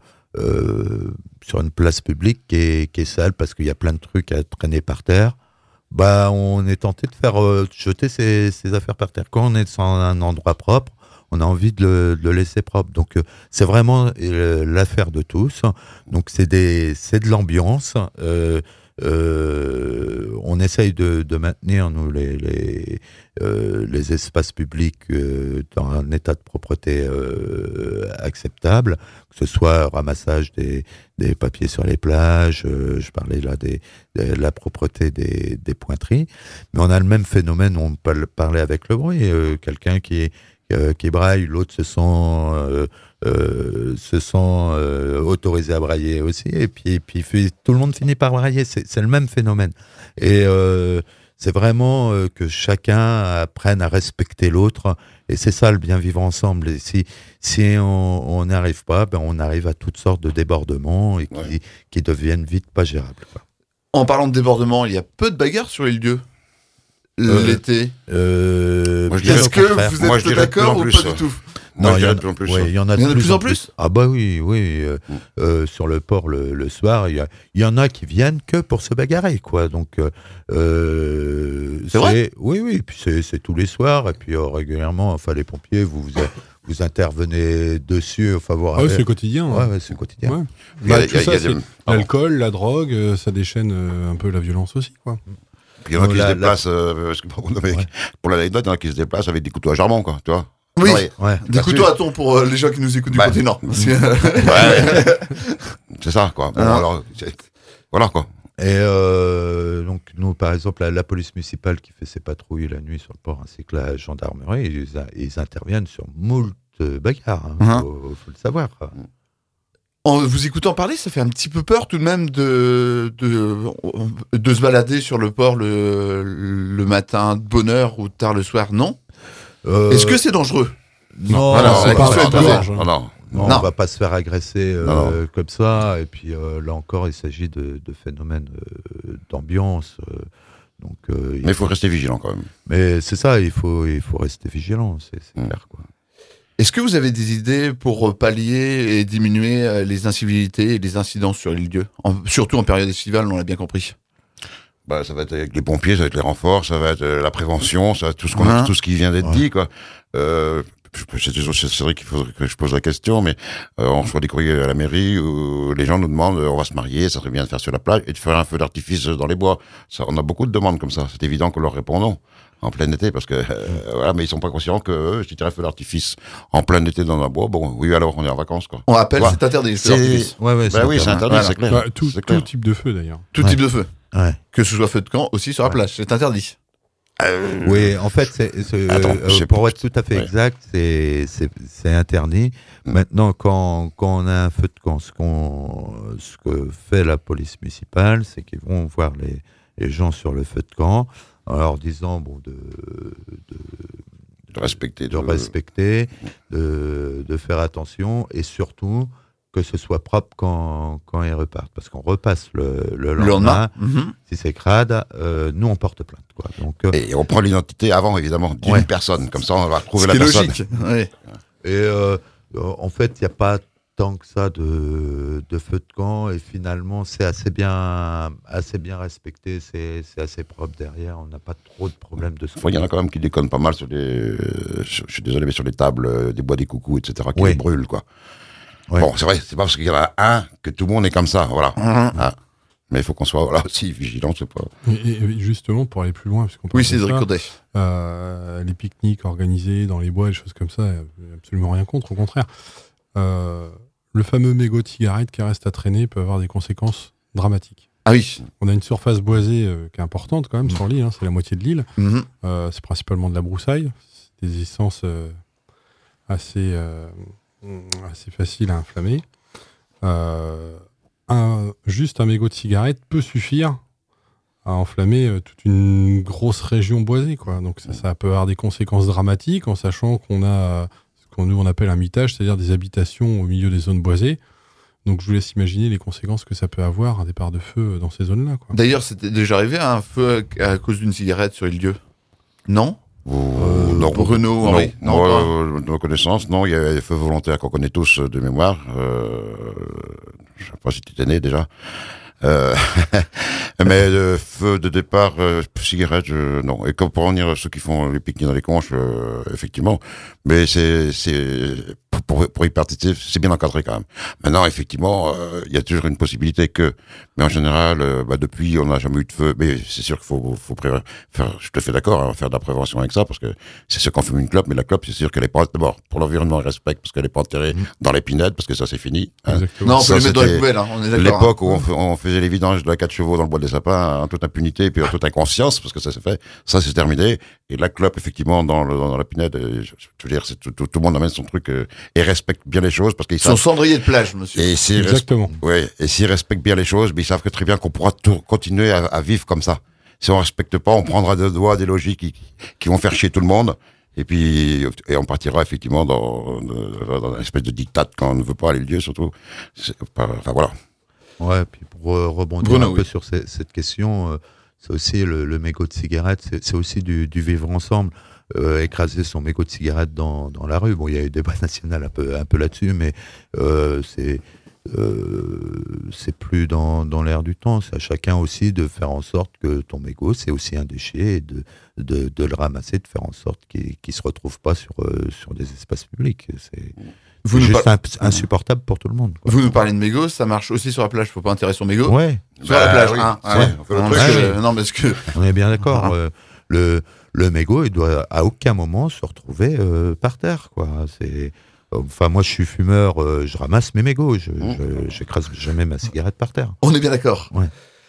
[SPEAKER 4] euh, sur une place publique qui est, qui est sale parce qu'il y a plein de trucs à traîner par terre, bah on est tenté de faire euh, jeter ses, ses affaires par terre. Quand on est dans un endroit propre, on a envie de le, de le laisser propre. Donc euh, c'est vraiment euh, l'affaire de tous. Donc c'est des, c'est de l'ambiance. Euh, euh, on essaye de, de maintenir nous les les, euh, les espaces publics euh, dans un état de propreté euh, acceptable, que ce soit ramassage des des papiers sur les plages, euh, je parlais là des, de la propreté des des pointeries, mais on a le même phénomène, on peut le parler avec le bruit, euh, quelqu'un qui euh, qui braille, l'autre se sent euh, Euh, se sent euh, autorisé à brailler aussi, et puis, et puis tout le monde finit par brailler, c'est, c'est le même phénomène. Et euh, c'est vraiment euh, que chacun apprenne à respecter l'autre, et c'est ça le bien vivre ensemble. Et si, si on n'y arrive pas, ben on arrive à toutes sortes de débordements et qui, ouais. qui deviennent vite pas gérables, quoi.
[SPEAKER 3] En parlant de débordements, il y a peu de bagarres sur les lieux euh, l'été.
[SPEAKER 4] Euh,
[SPEAKER 3] Moi, Est-ce que vous êtes moi, d'accord ou pas du tout?
[SPEAKER 4] Non, il y, en,
[SPEAKER 5] plus,
[SPEAKER 4] ouais, il y en a de, il y en a de plus, plus en plus. plus. Ah bah oui, oui. Euh, mm. euh, sur le port le, le soir, il y, a, il y en a qui viennent que pour se bagarrer, quoi. Donc, euh,
[SPEAKER 3] c'est, c'est vrai.
[SPEAKER 4] Oui, oui. Puis c'est, c'est tous les soirs. Et puis euh, régulièrement, enfin les pompiers, vous vous, vous intervenez dessus, favorable.
[SPEAKER 6] Ah oui, c'est quotidien.
[SPEAKER 4] Ouais, ouais, c'est quotidien. Ouais.
[SPEAKER 6] Bah, a, tout a, ça, c'est l'alcool, la drogue, euh, ça déchaîne euh, un peu la violence aussi, quoi.
[SPEAKER 5] Puis il y en a qui la, se déplacent, la... euh, parce que, ouais. pour l'anecdote, il y en a qui se déplacent avec des couteaux à charbon, quoi, tu vois.
[SPEAKER 3] Oui, ouais, ouais. Des couteaux à thon pour euh, les gens qui nous écoutent du bah, continent.
[SPEAKER 5] Que... ouais. C'est ça, quoi. Bon, alors, c'est... Voilà, quoi.
[SPEAKER 4] Et euh, donc, nous, par exemple, la, la police municipale qui fait ses patrouilles la nuit sur le port, ainsi que la gendarmerie, ils, ils interviennent sur moult bagarres. Il hein, uh-huh. faut, faut le savoir.
[SPEAKER 3] En vous écoutant parler, ça fait un petit peu peur tout de même de, de, de se balader sur le port le, le matin de bonne heure ou tard le soir, non? Euh... Est-ce que c'est dangereux?
[SPEAKER 4] Non,
[SPEAKER 3] voilà,
[SPEAKER 4] c'est
[SPEAKER 3] pas
[SPEAKER 4] pas
[SPEAKER 3] dangereux.
[SPEAKER 4] Non, non. Non, on ne va pas se faire agresser euh, comme ça. Et puis euh, là encore, il s'agit de, de phénomènes euh, d'ambiance. Euh, donc, euh,
[SPEAKER 5] mais il faut rester vigilant quand même.
[SPEAKER 4] Mais c'est ça, il faut, il faut rester vigilant, c'est, c'est mmh. clair, quoi.
[SPEAKER 3] Est-ce que vous avez des idées pour pallier et diminuer les incivilités et les incidents sur les lieux, en, surtout en période estivale, on l'a bien compris?
[SPEAKER 5] Bah, ça va être avec les pompiers, ça va être les renforts, ça va être la prévention, ça va être tout ce qu'on a, tout ce qui vient d'être ouais. dit, quoi. Euh, c'est, c'est vrai qu'il faudrait que je pose la question, mais euh, on reçoit des courriers à la mairie où les gens nous demandent, on va se marier, ça serait bien de faire sur la plage et de faire un feu d'artifice dans les bois. Ça, on a beaucoup de demandes comme ça. C'est évident que leur répondons en plein été, parce que euh, voilà, mais ils sont pas conscients que euh, je tirais un feu d'artifice en plein été dans un bois. Bon, oui, alors on est en vacances, quoi.
[SPEAKER 3] On rappelle, ouais. c'est interdit. Le feu d'artifice.
[SPEAKER 4] Ouais, ouais,
[SPEAKER 5] bah oui, c'est interdit, voilà. c'est clair.
[SPEAKER 6] Bah, tout,
[SPEAKER 5] c'est
[SPEAKER 6] tout clair. Type de feu d'ailleurs.
[SPEAKER 3] Tout
[SPEAKER 4] ouais.
[SPEAKER 3] type de feu.
[SPEAKER 4] Ouais.
[SPEAKER 3] Que ce soit feu de camp aussi sur la ouais. plage, c'est interdit.
[SPEAKER 4] Euh... Oui, en fait, c'est, c'est, Attends, euh, pour être tout à fait ouais. exact, c'est, c'est, c'est interdit. Mmh. Maintenant, quand, quand on a un feu de camp, ce, qu'on, ce que fait la police municipale, c'est qu'ils vont voir les, les gens sur le feu de camp en leur disant bon, de, de,
[SPEAKER 5] de respecter,
[SPEAKER 4] de, respecter de, de faire attention et surtout que ce soit propre quand, quand ils repartent. Parce qu'on repasse le, le lendemain, le lendemain. Mm-hmm. Si c'est crade, euh, nous on porte plainte, quoi. Donc, euh,
[SPEAKER 5] et on prend l'identité avant, évidemment, d'une ouais. personne. Comme ça, on va retrouver
[SPEAKER 3] la
[SPEAKER 5] personne.
[SPEAKER 3] C'est logique. Ouais.
[SPEAKER 4] Et euh, en fait, il n'y a pas tant que ça de, de feu de camp. Et finalement, c'est assez bien, assez bien respecté. C'est, c'est assez propre derrière. On n'a pas trop de problèmes de ça.
[SPEAKER 5] Il y en a quand même qui déconnent pas mal sur les... Je suis désolé, mais sur les tables, des bois des coucous, et cetera, qui oui. les brûlent, quoi. Ouais. Bon, c'est vrai, c'est pas parce qu'il y en a un que tout le monde est comme ça, voilà. Mmh. Ah. Mais il faut qu'on soit voilà, aussi vigilant, c'est pas...
[SPEAKER 6] Et, et justement, pour aller plus loin, parce qu'on
[SPEAKER 3] oui, c'est Cédric
[SPEAKER 6] euh, les pique-niques organisés dans les bois, des choses comme ça, absolument rien contre, au contraire. Euh, le fameux mégot de cigarette qui reste à traîner peut avoir des conséquences dramatiques.
[SPEAKER 3] Ah oui.
[SPEAKER 6] On a une surface boisée euh, qui est importante quand même mmh. sur l'île, hein, c'est la moitié de l'île. Mmh. Euh, c'est principalement de la broussaille, c'est des essences euh, assez... Euh, assez facile à inflammer. Euh, un, juste un mégot de cigarette peut suffire à enflammer euh, toute une grosse région boisée, quoi. Donc ça, ça peut avoir des conséquences dramatiques en sachant qu'on a ce qu'on nous on appelle un mitage, c'est-à-dire des habitations au milieu des zones boisées. Donc je vous laisse imaginer les conséquences que ça peut avoir, un départ de feu dans ces zones-là, quoi.
[SPEAKER 3] D'ailleurs, c'était déjà arrivé à un feu à cause d'une cigarette sur les lieux? Non?
[SPEAKER 5] Euh, non,
[SPEAKER 3] pour Renault,
[SPEAKER 5] non,
[SPEAKER 3] Henri.
[SPEAKER 5] non, non, euh, de connaissance, non, il y a des feux volontaires qu'on connaît tous de mémoire. Euh, je sais pas si tu étais né déjà. Euh, mais le feu de départ, euh, cigarette, je, non. Et comme pour en dire ceux qui font les pique-niques dans les conches, euh, effectivement. Mais c'est, c'est pour, pour y participer, c'est bien encadré quand même. Maintenant, effectivement, il euh, y a toujours une possibilité que, Mais en général, euh, bah, depuis, on n'a jamais eu de feu. Mais c'est sûr qu'il faut, faut pré- faire, je te fais d'accord, hein, faire de la prévention avec ça, parce que c'est sûr qu'on fume une clope, mais la clope, c'est sûr qu'elle est pas, d'abord, pour l'environnement, on respecte, parce qu'elle est pas enterrée mmh. dans l'épinette, parce que ça, c'est fini. Hein.
[SPEAKER 6] Exactement.
[SPEAKER 3] Non, on
[SPEAKER 5] Ça,
[SPEAKER 3] peut les mettre dans les
[SPEAKER 5] c'était
[SPEAKER 3] poubelles, hein, on est d'accord.
[SPEAKER 5] l'époque
[SPEAKER 3] hein.
[SPEAKER 5] où on, f- on faisait les vidanges de la quatre chevaux dans le bois des sapins, en toute impunité, et puis en toute inconscience, parce que ça s'est fait. Ça, c'est terminé. Et la clope, effectivement, dans, le, dans l'épinette, euh, je, je veux dire, c'est tout, tout, tout le monde amène son truc, euh, et respecte bien les choses, parce qu'ils
[SPEAKER 3] Son
[SPEAKER 5] savent.
[SPEAKER 3] cendrier de plage, monsieur.
[SPEAKER 5] Et s'ils
[SPEAKER 6] Exactement.
[SPEAKER 5] respe- ouais, et s'ils respectent bien les choses, mais ils savent que très bien qu'on pourra tout continuer à, à vivre comme ça. Si on respecte pas, on prendra de doigts des logiques qui, qui vont faire chier tout le monde. Et puis, et on partira effectivement dans, dans, dans une espèce de diktat quand on ne veut pas aller le lieu, surtout. C'est pas, enfin voilà.
[SPEAKER 4] Ouais, puis pour euh, rebondir
[SPEAKER 3] Bruno,
[SPEAKER 4] un peu
[SPEAKER 3] oui.
[SPEAKER 4] sur ce- cette question, euh, c'est aussi le, le mégot de cigarette, c'est, c'est aussi du, du vivre ensemble. Euh, écraser son mégot de cigarette dans, dans la rue. Bon, il y a eu des débats national un peu, un peu là-dessus, mais euh, c'est, euh, c'est plus dans, dans l'air du temps. C'est à chacun aussi de faire en sorte que ton mégot, c'est aussi un déchet, et de, de, de le ramasser, de faire en sorte qu'il ne se retrouve pas sur, euh, sur des espaces publics. C'est,
[SPEAKER 3] Vous
[SPEAKER 4] c'est
[SPEAKER 3] nous,
[SPEAKER 4] juste
[SPEAKER 3] par-
[SPEAKER 4] imp- insupportable pour tout le monde. Quoi.
[SPEAKER 3] vous nous parlez de mégots, ça marche aussi sur la plage, faut pas enterrer son mégot.
[SPEAKER 4] Ouais,
[SPEAKER 3] Sur la
[SPEAKER 5] Bah,
[SPEAKER 3] plage,
[SPEAKER 5] oui.
[SPEAKER 3] hein.
[SPEAKER 5] Ouais,
[SPEAKER 3] ouais.
[SPEAKER 5] on fait le
[SPEAKER 3] Non,
[SPEAKER 5] truc.
[SPEAKER 3] parce
[SPEAKER 4] Ouais,
[SPEAKER 3] que, non, parce que
[SPEAKER 4] on est bien d'accord.
[SPEAKER 3] Ah.
[SPEAKER 4] euh, le, le mégot, il doit à aucun moment se retrouver euh, par terre, quoi. C'est, enfin, moi, je suis fumeur, euh, je ramasse mes mégots, je,
[SPEAKER 5] Mmh.
[SPEAKER 4] je, j'écrase jamais ma cigarette par terre.
[SPEAKER 3] on est bien d'accord.
[SPEAKER 4] Ouais.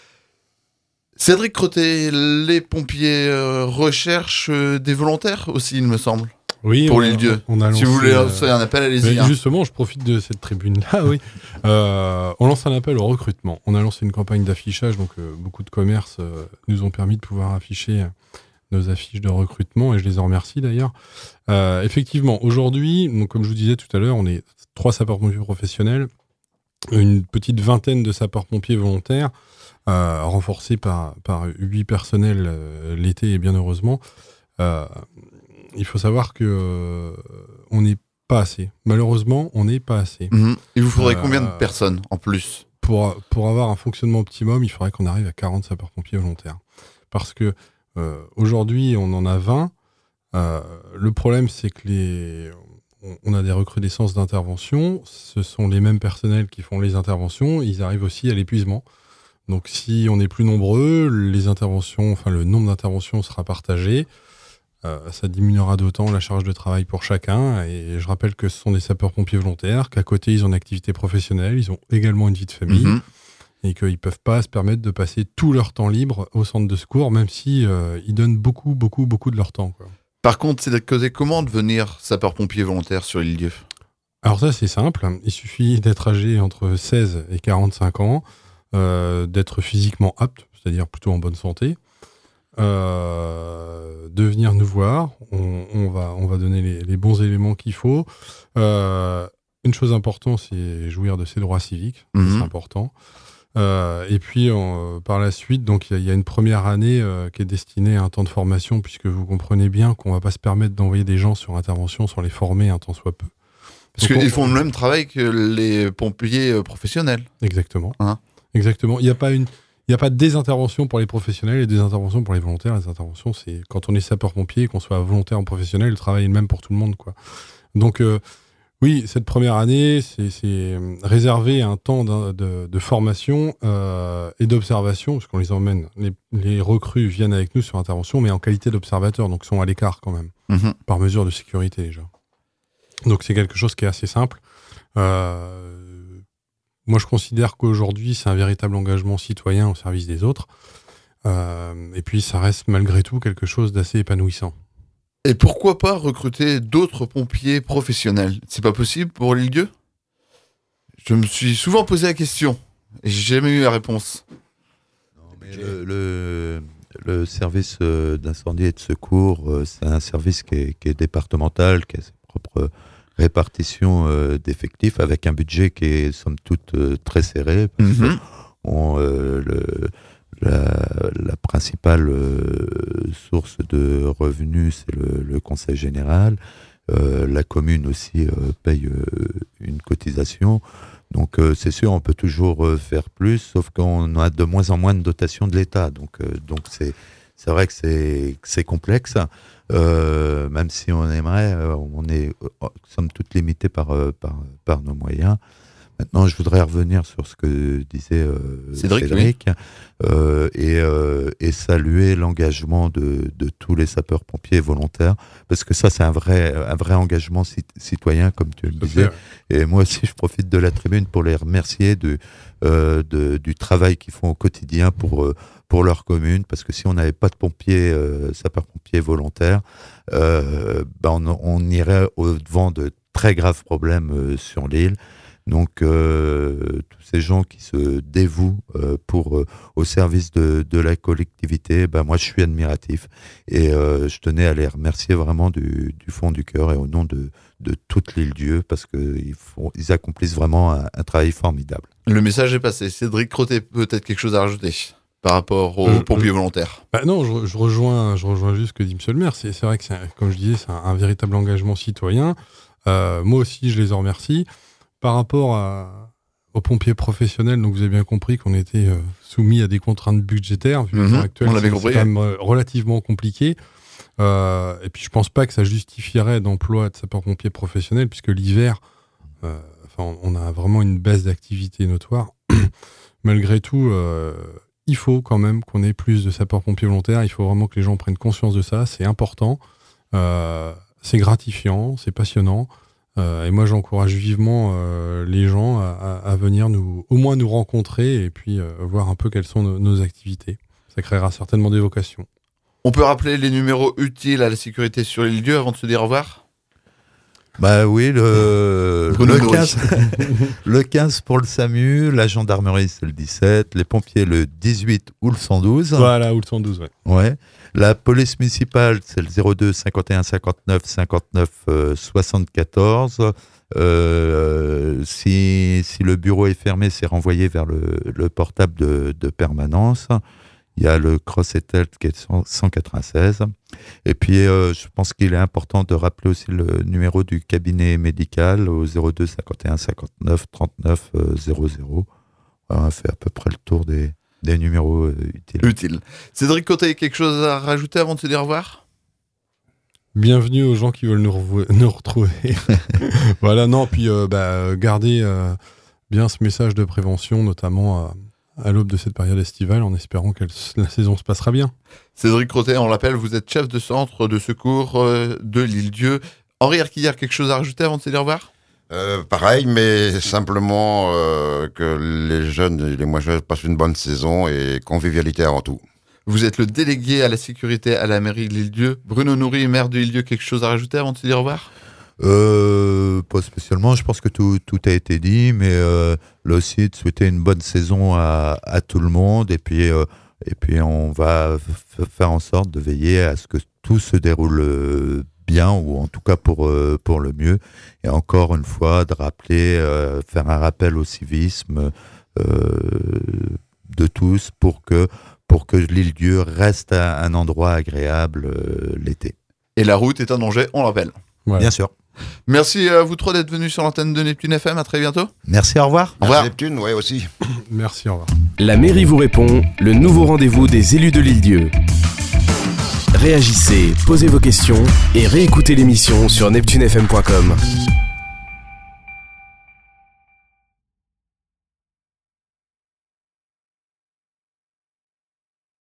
[SPEAKER 3] Cédric Crotté, les pompiers euh, recherchent euh, des volontaires aussi, il me semble.
[SPEAKER 6] Oui,
[SPEAKER 3] Pour
[SPEAKER 6] on,
[SPEAKER 3] l'île Dieu.
[SPEAKER 6] on a lancé,
[SPEAKER 3] Si vous voulez
[SPEAKER 6] euh,
[SPEAKER 3] lancer un appel, allez-y.
[SPEAKER 6] mais
[SPEAKER 3] hein.
[SPEAKER 6] justement, je profite de cette tribune-là, oui. Euh, on lance un appel au recrutement. On a lancé une campagne d'affichage, donc euh, beaucoup de commerces euh, nous ont permis de pouvoir afficher euh, nos affiches de recrutement, et je les en remercie d'ailleurs. Euh, effectivement, aujourd'hui, donc, comme je vous disais tout à l'heure, on est trois sapeurs-pompiers professionnels, une petite vingtaine de sapeurs-pompiers volontaires, euh, renforcés par, par huit personnels euh, l'été, et bien heureusement. Euh, il faut savoir que euh, on n'est pas assez. Malheureusement, on n'est pas assez.
[SPEAKER 3] Mhm. Il vous faudrait
[SPEAKER 6] Euh,
[SPEAKER 3] combien de personnes en plus?
[SPEAKER 6] Pour, pour avoir un fonctionnement optimum, il faudrait qu'on arrive à quarante sapeurs-pompiers volontaires. Parce que euh, aujourd'hui, on en a vingt. Euh, le problème, c'est que les, on, on a des recrudescences d'intervention. Ce sont les mêmes personnels qui font les interventions. Ils arrivent aussi à l'épuisement. Donc, si on est plus nombreux, les interventions, enfin, le nombre d'interventions sera partagé. Euh, ça diminuera d'autant la charge de travail pour chacun. Et je rappelle que ce sont des sapeurs-pompiers volontaires, qu'à côté, ils ont une activité professionnelle, ils ont également une vie de famille,
[SPEAKER 3] Mhm.
[SPEAKER 6] et qu'ils ne peuvent pas se permettre de passer tout leur temps libre au centre de secours, même si euh, ils donnent beaucoup, beaucoup, beaucoup de leur temps, quoi.
[SPEAKER 3] Par contre, c'est de comment devenir sapeur-pompier volontaire sur l'île Dieu?
[SPEAKER 6] Alors ça, c'est simple. Il suffit d'être âgé entre seize et quarante-cinq ans, euh, d'être physiquement apte, c'est-à-dire plutôt en bonne santé, euh, de venir nous voir. On, on, va, on va donner les, les bons éléments qu'il faut. Euh, une chose importante, c'est jouir de ses droits civiques.
[SPEAKER 3] Mhm.
[SPEAKER 6] C'est important. Euh, et puis, on, par la suite, donc il y, y a une première année euh, qui est destinée à un temps de formation, puisque vous comprenez bien qu'on ne va pas se permettre d'envoyer des gens sur intervention sans les former un temps soit peu.
[SPEAKER 3] Parce
[SPEAKER 6] Donc,
[SPEAKER 3] qu'ils
[SPEAKER 6] on-
[SPEAKER 3] font le même travail que les pompiers euh, professionnels.
[SPEAKER 6] Exactement.
[SPEAKER 3] Hein.
[SPEAKER 6] Exactement. Il n'y a pas une, il n'y a pas des interventions pour les professionnels et des interventions pour les volontaires. Les interventions, c'est quand on est sapeur-pompier, qu'on soit volontaire ou professionnel, le travail est le même pour tout le monde, quoi. Donc, euh, oui, cette première année, c'est, c'est réservé un temps de, de, de formation euh, et d'observation, parce qu'on les emmène, les, les recrues viennent avec nous sur intervention, mais en qualité d'observateurs, donc sont à l'écart quand même,
[SPEAKER 3] Mhm.
[SPEAKER 6] par mesure de sécurité déjà. Donc c'est quelque chose qui est assez simple. Euh, moi, je considère qu'aujourd'hui, c'est un véritable engagement citoyen au service des autres. Euh, et puis, ça reste malgré tout quelque chose d'assez épanouissant.
[SPEAKER 3] Et pourquoi pas recruter d'autres pompiers professionnels? C'est pas possible pour l'île Dieu? Je me suis souvent posé la question et j'ai jamais eu la réponse.
[SPEAKER 4] Non, mais le, le, le service euh, d'incendie et de secours, euh, c'est un service qui est, qui est départemental, qui a ses propres répartitions euh, d'effectifs, avec un budget qui est somme toute euh, très serré. Parce que
[SPEAKER 3] Mhm.
[SPEAKER 4] on, euh, le, la, la principale euh, source de revenus, c'est le, le conseil général. Euh, la commune aussi euh, paye euh, une cotisation. Donc euh, c'est sûr, on peut toujours euh, faire plus, sauf qu'on a de moins en moins de dotation de l'État. Donc euh, donc c'est c'est vrai que c'est que c'est complexe. Euh, même si on aimerait, euh, on est euh, somme toute limité par euh, par par nos moyens. Maintenant, je voudrais revenir sur ce que disait euh,
[SPEAKER 3] Cédric,
[SPEAKER 4] Cédric oui. euh, et, euh, et saluer l'engagement de, de tous les sapeurs-pompiers volontaires, parce que ça, c'est un vrai, un vrai engagement citoyen, comme tu le disais. Fait, et moi aussi, je profite de la tribune pour les remercier de, euh, de, du travail qu'ils font au quotidien pour, euh, pour leur commune, parce que si on n'avait pas de pompiers, euh, sapeurs-pompiers volontaires, euh, ben on, on irait au-devant de très graves problèmes euh, sur l'île. Donc, euh, tous ces gens qui se dévouent euh, pour, euh, au service de, de la collectivité, ben moi, je suis admiratif. Et euh, je tenais à les remercier vraiment du, du fond du cœur et au nom de, de toute l'Île-Dieu, parce qu'ils font, ils accomplissent vraiment un, un travail formidable.
[SPEAKER 3] Le message est passé. Cédric Crottet, peut-être quelque chose à rajouter par rapport aux euh, pompiers euh, volontaires?
[SPEAKER 6] Bah non, je, je, rejoins, je rejoins juste ce que dit M. le maire. C'est, c'est vrai que, c'est, comme je disais, c'est un, un véritable engagement citoyen. Euh, moi aussi, je les en remercie. Par rapport à, aux pompiers professionnels, donc vous avez bien compris qu'on était euh, soumis à des contraintes budgétaires. Vu
[SPEAKER 3] mmh,
[SPEAKER 6] actuel,
[SPEAKER 3] on l'avait
[SPEAKER 6] c'est,
[SPEAKER 3] compris.
[SPEAKER 6] C'est quand même euh, relativement compliqué. Euh, et puis je pense pas que ça justifierait d'emploi de sapeurs-pompiers professionnels, puisque l'hiver, euh, enfin, on a vraiment une baisse d'activité notoire. Malgré tout, euh, il faut quand même qu'on ait plus de sapeurs-pompiers volontaires. Il faut vraiment que les gens prennent conscience de ça. C'est important. Euh, c'est gratifiant, c'est passionnant. Euh, et moi, j'encourage vivement euh, les gens à, à, à venir nous, au moins nous rencontrer et puis euh, voir un peu quelles sont nos, nos activités. Ça créera certainement des vocations.
[SPEAKER 3] On peut rappeler les numéros utiles à la sécurité sur l'Île-Dieu avant de se dire au revoir?
[SPEAKER 4] Bah oui, le, le, quinze, le quinze pour le SAMU, la gendarmerie c'est le dix-sept, les pompiers le dix-huit ou le cent douze.
[SPEAKER 6] Voilà, ou le cent douze, ouais.
[SPEAKER 4] Ouais. La police municipale, c'est le zéro deux cinquante et un cinquante-neuf cinquante-neuf euh, soixante-quatorze. Euh, si, si le bureau est fermé, c'est renvoyé vers le, le portable de, de permanence. Il y a le Cross et Health qui est cent quatre-vingt-seize. Et puis, euh, je pense qu'il est important de rappeler aussi le numéro du cabinet médical au zéro deux cinquante et un cinquante-neuf trente-neuf zéro zéro. On a fait à peu près le tour des, des numéros euh, utiles.
[SPEAKER 3] Utile. Cédric Crottet, quelque chose à rajouter avant de se dire au revoir?
[SPEAKER 6] Bienvenue aux gens qui veulent nous, revo- nous retrouver. Voilà, non, puis euh, bah, gardez euh, bien ce message de prévention, notamment à, à l'aube de cette période estivale, en espérant que la saison se passera bien.
[SPEAKER 3] Cédric Crottet, on l'appelle, vous êtes chef de centre de secours euh, de l'Île-Dieu. Henri Arquillard, quelque chose à rajouter avant de se dire au revoir?
[SPEAKER 5] Euh, pareil, mais simplement euh, que les jeunes et les moins jeunes passent une bonne saison et convivialité avant tout.
[SPEAKER 3] Vous êtes le délégué à la sécurité à la mairie de l'Île-Dieu. Bruno Noury, maire de l'Île-Dieu, quelque chose à rajouter avant de se dire au revoir?
[SPEAKER 4] Euh, pas spécialement, je pense que tout, tout a été dit, mais euh, là aussi de souhaiter une bonne saison à, à tout le monde, et puis, euh, et puis on va f- faire en sorte de veiller à ce que tout se déroule bien, ou en tout cas pour, euh, pour le mieux, et encore une fois de rappeler, euh, faire un rappel au civisme euh, de tous pour que, pour que l'Île-Dieu reste un, un endroit agréable euh, l'été.
[SPEAKER 3] Et la route est un danger, on l'appelle.
[SPEAKER 6] Voilà.
[SPEAKER 4] Bien sûr.
[SPEAKER 3] Merci à vous trois d'être venus sur l'antenne de Neptune F M. À très bientôt.
[SPEAKER 4] Merci, au revoir.
[SPEAKER 3] Au revoir.
[SPEAKER 5] Neptune, ouais, aussi.
[SPEAKER 6] Merci, au revoir.
[SPEAKER 1] La mairie vous répond, le nouveau rendez-vous des élus de l'Île-Dieu. Réagissez, posez vos questions et réécoutez l'émission sur neptune f m point com.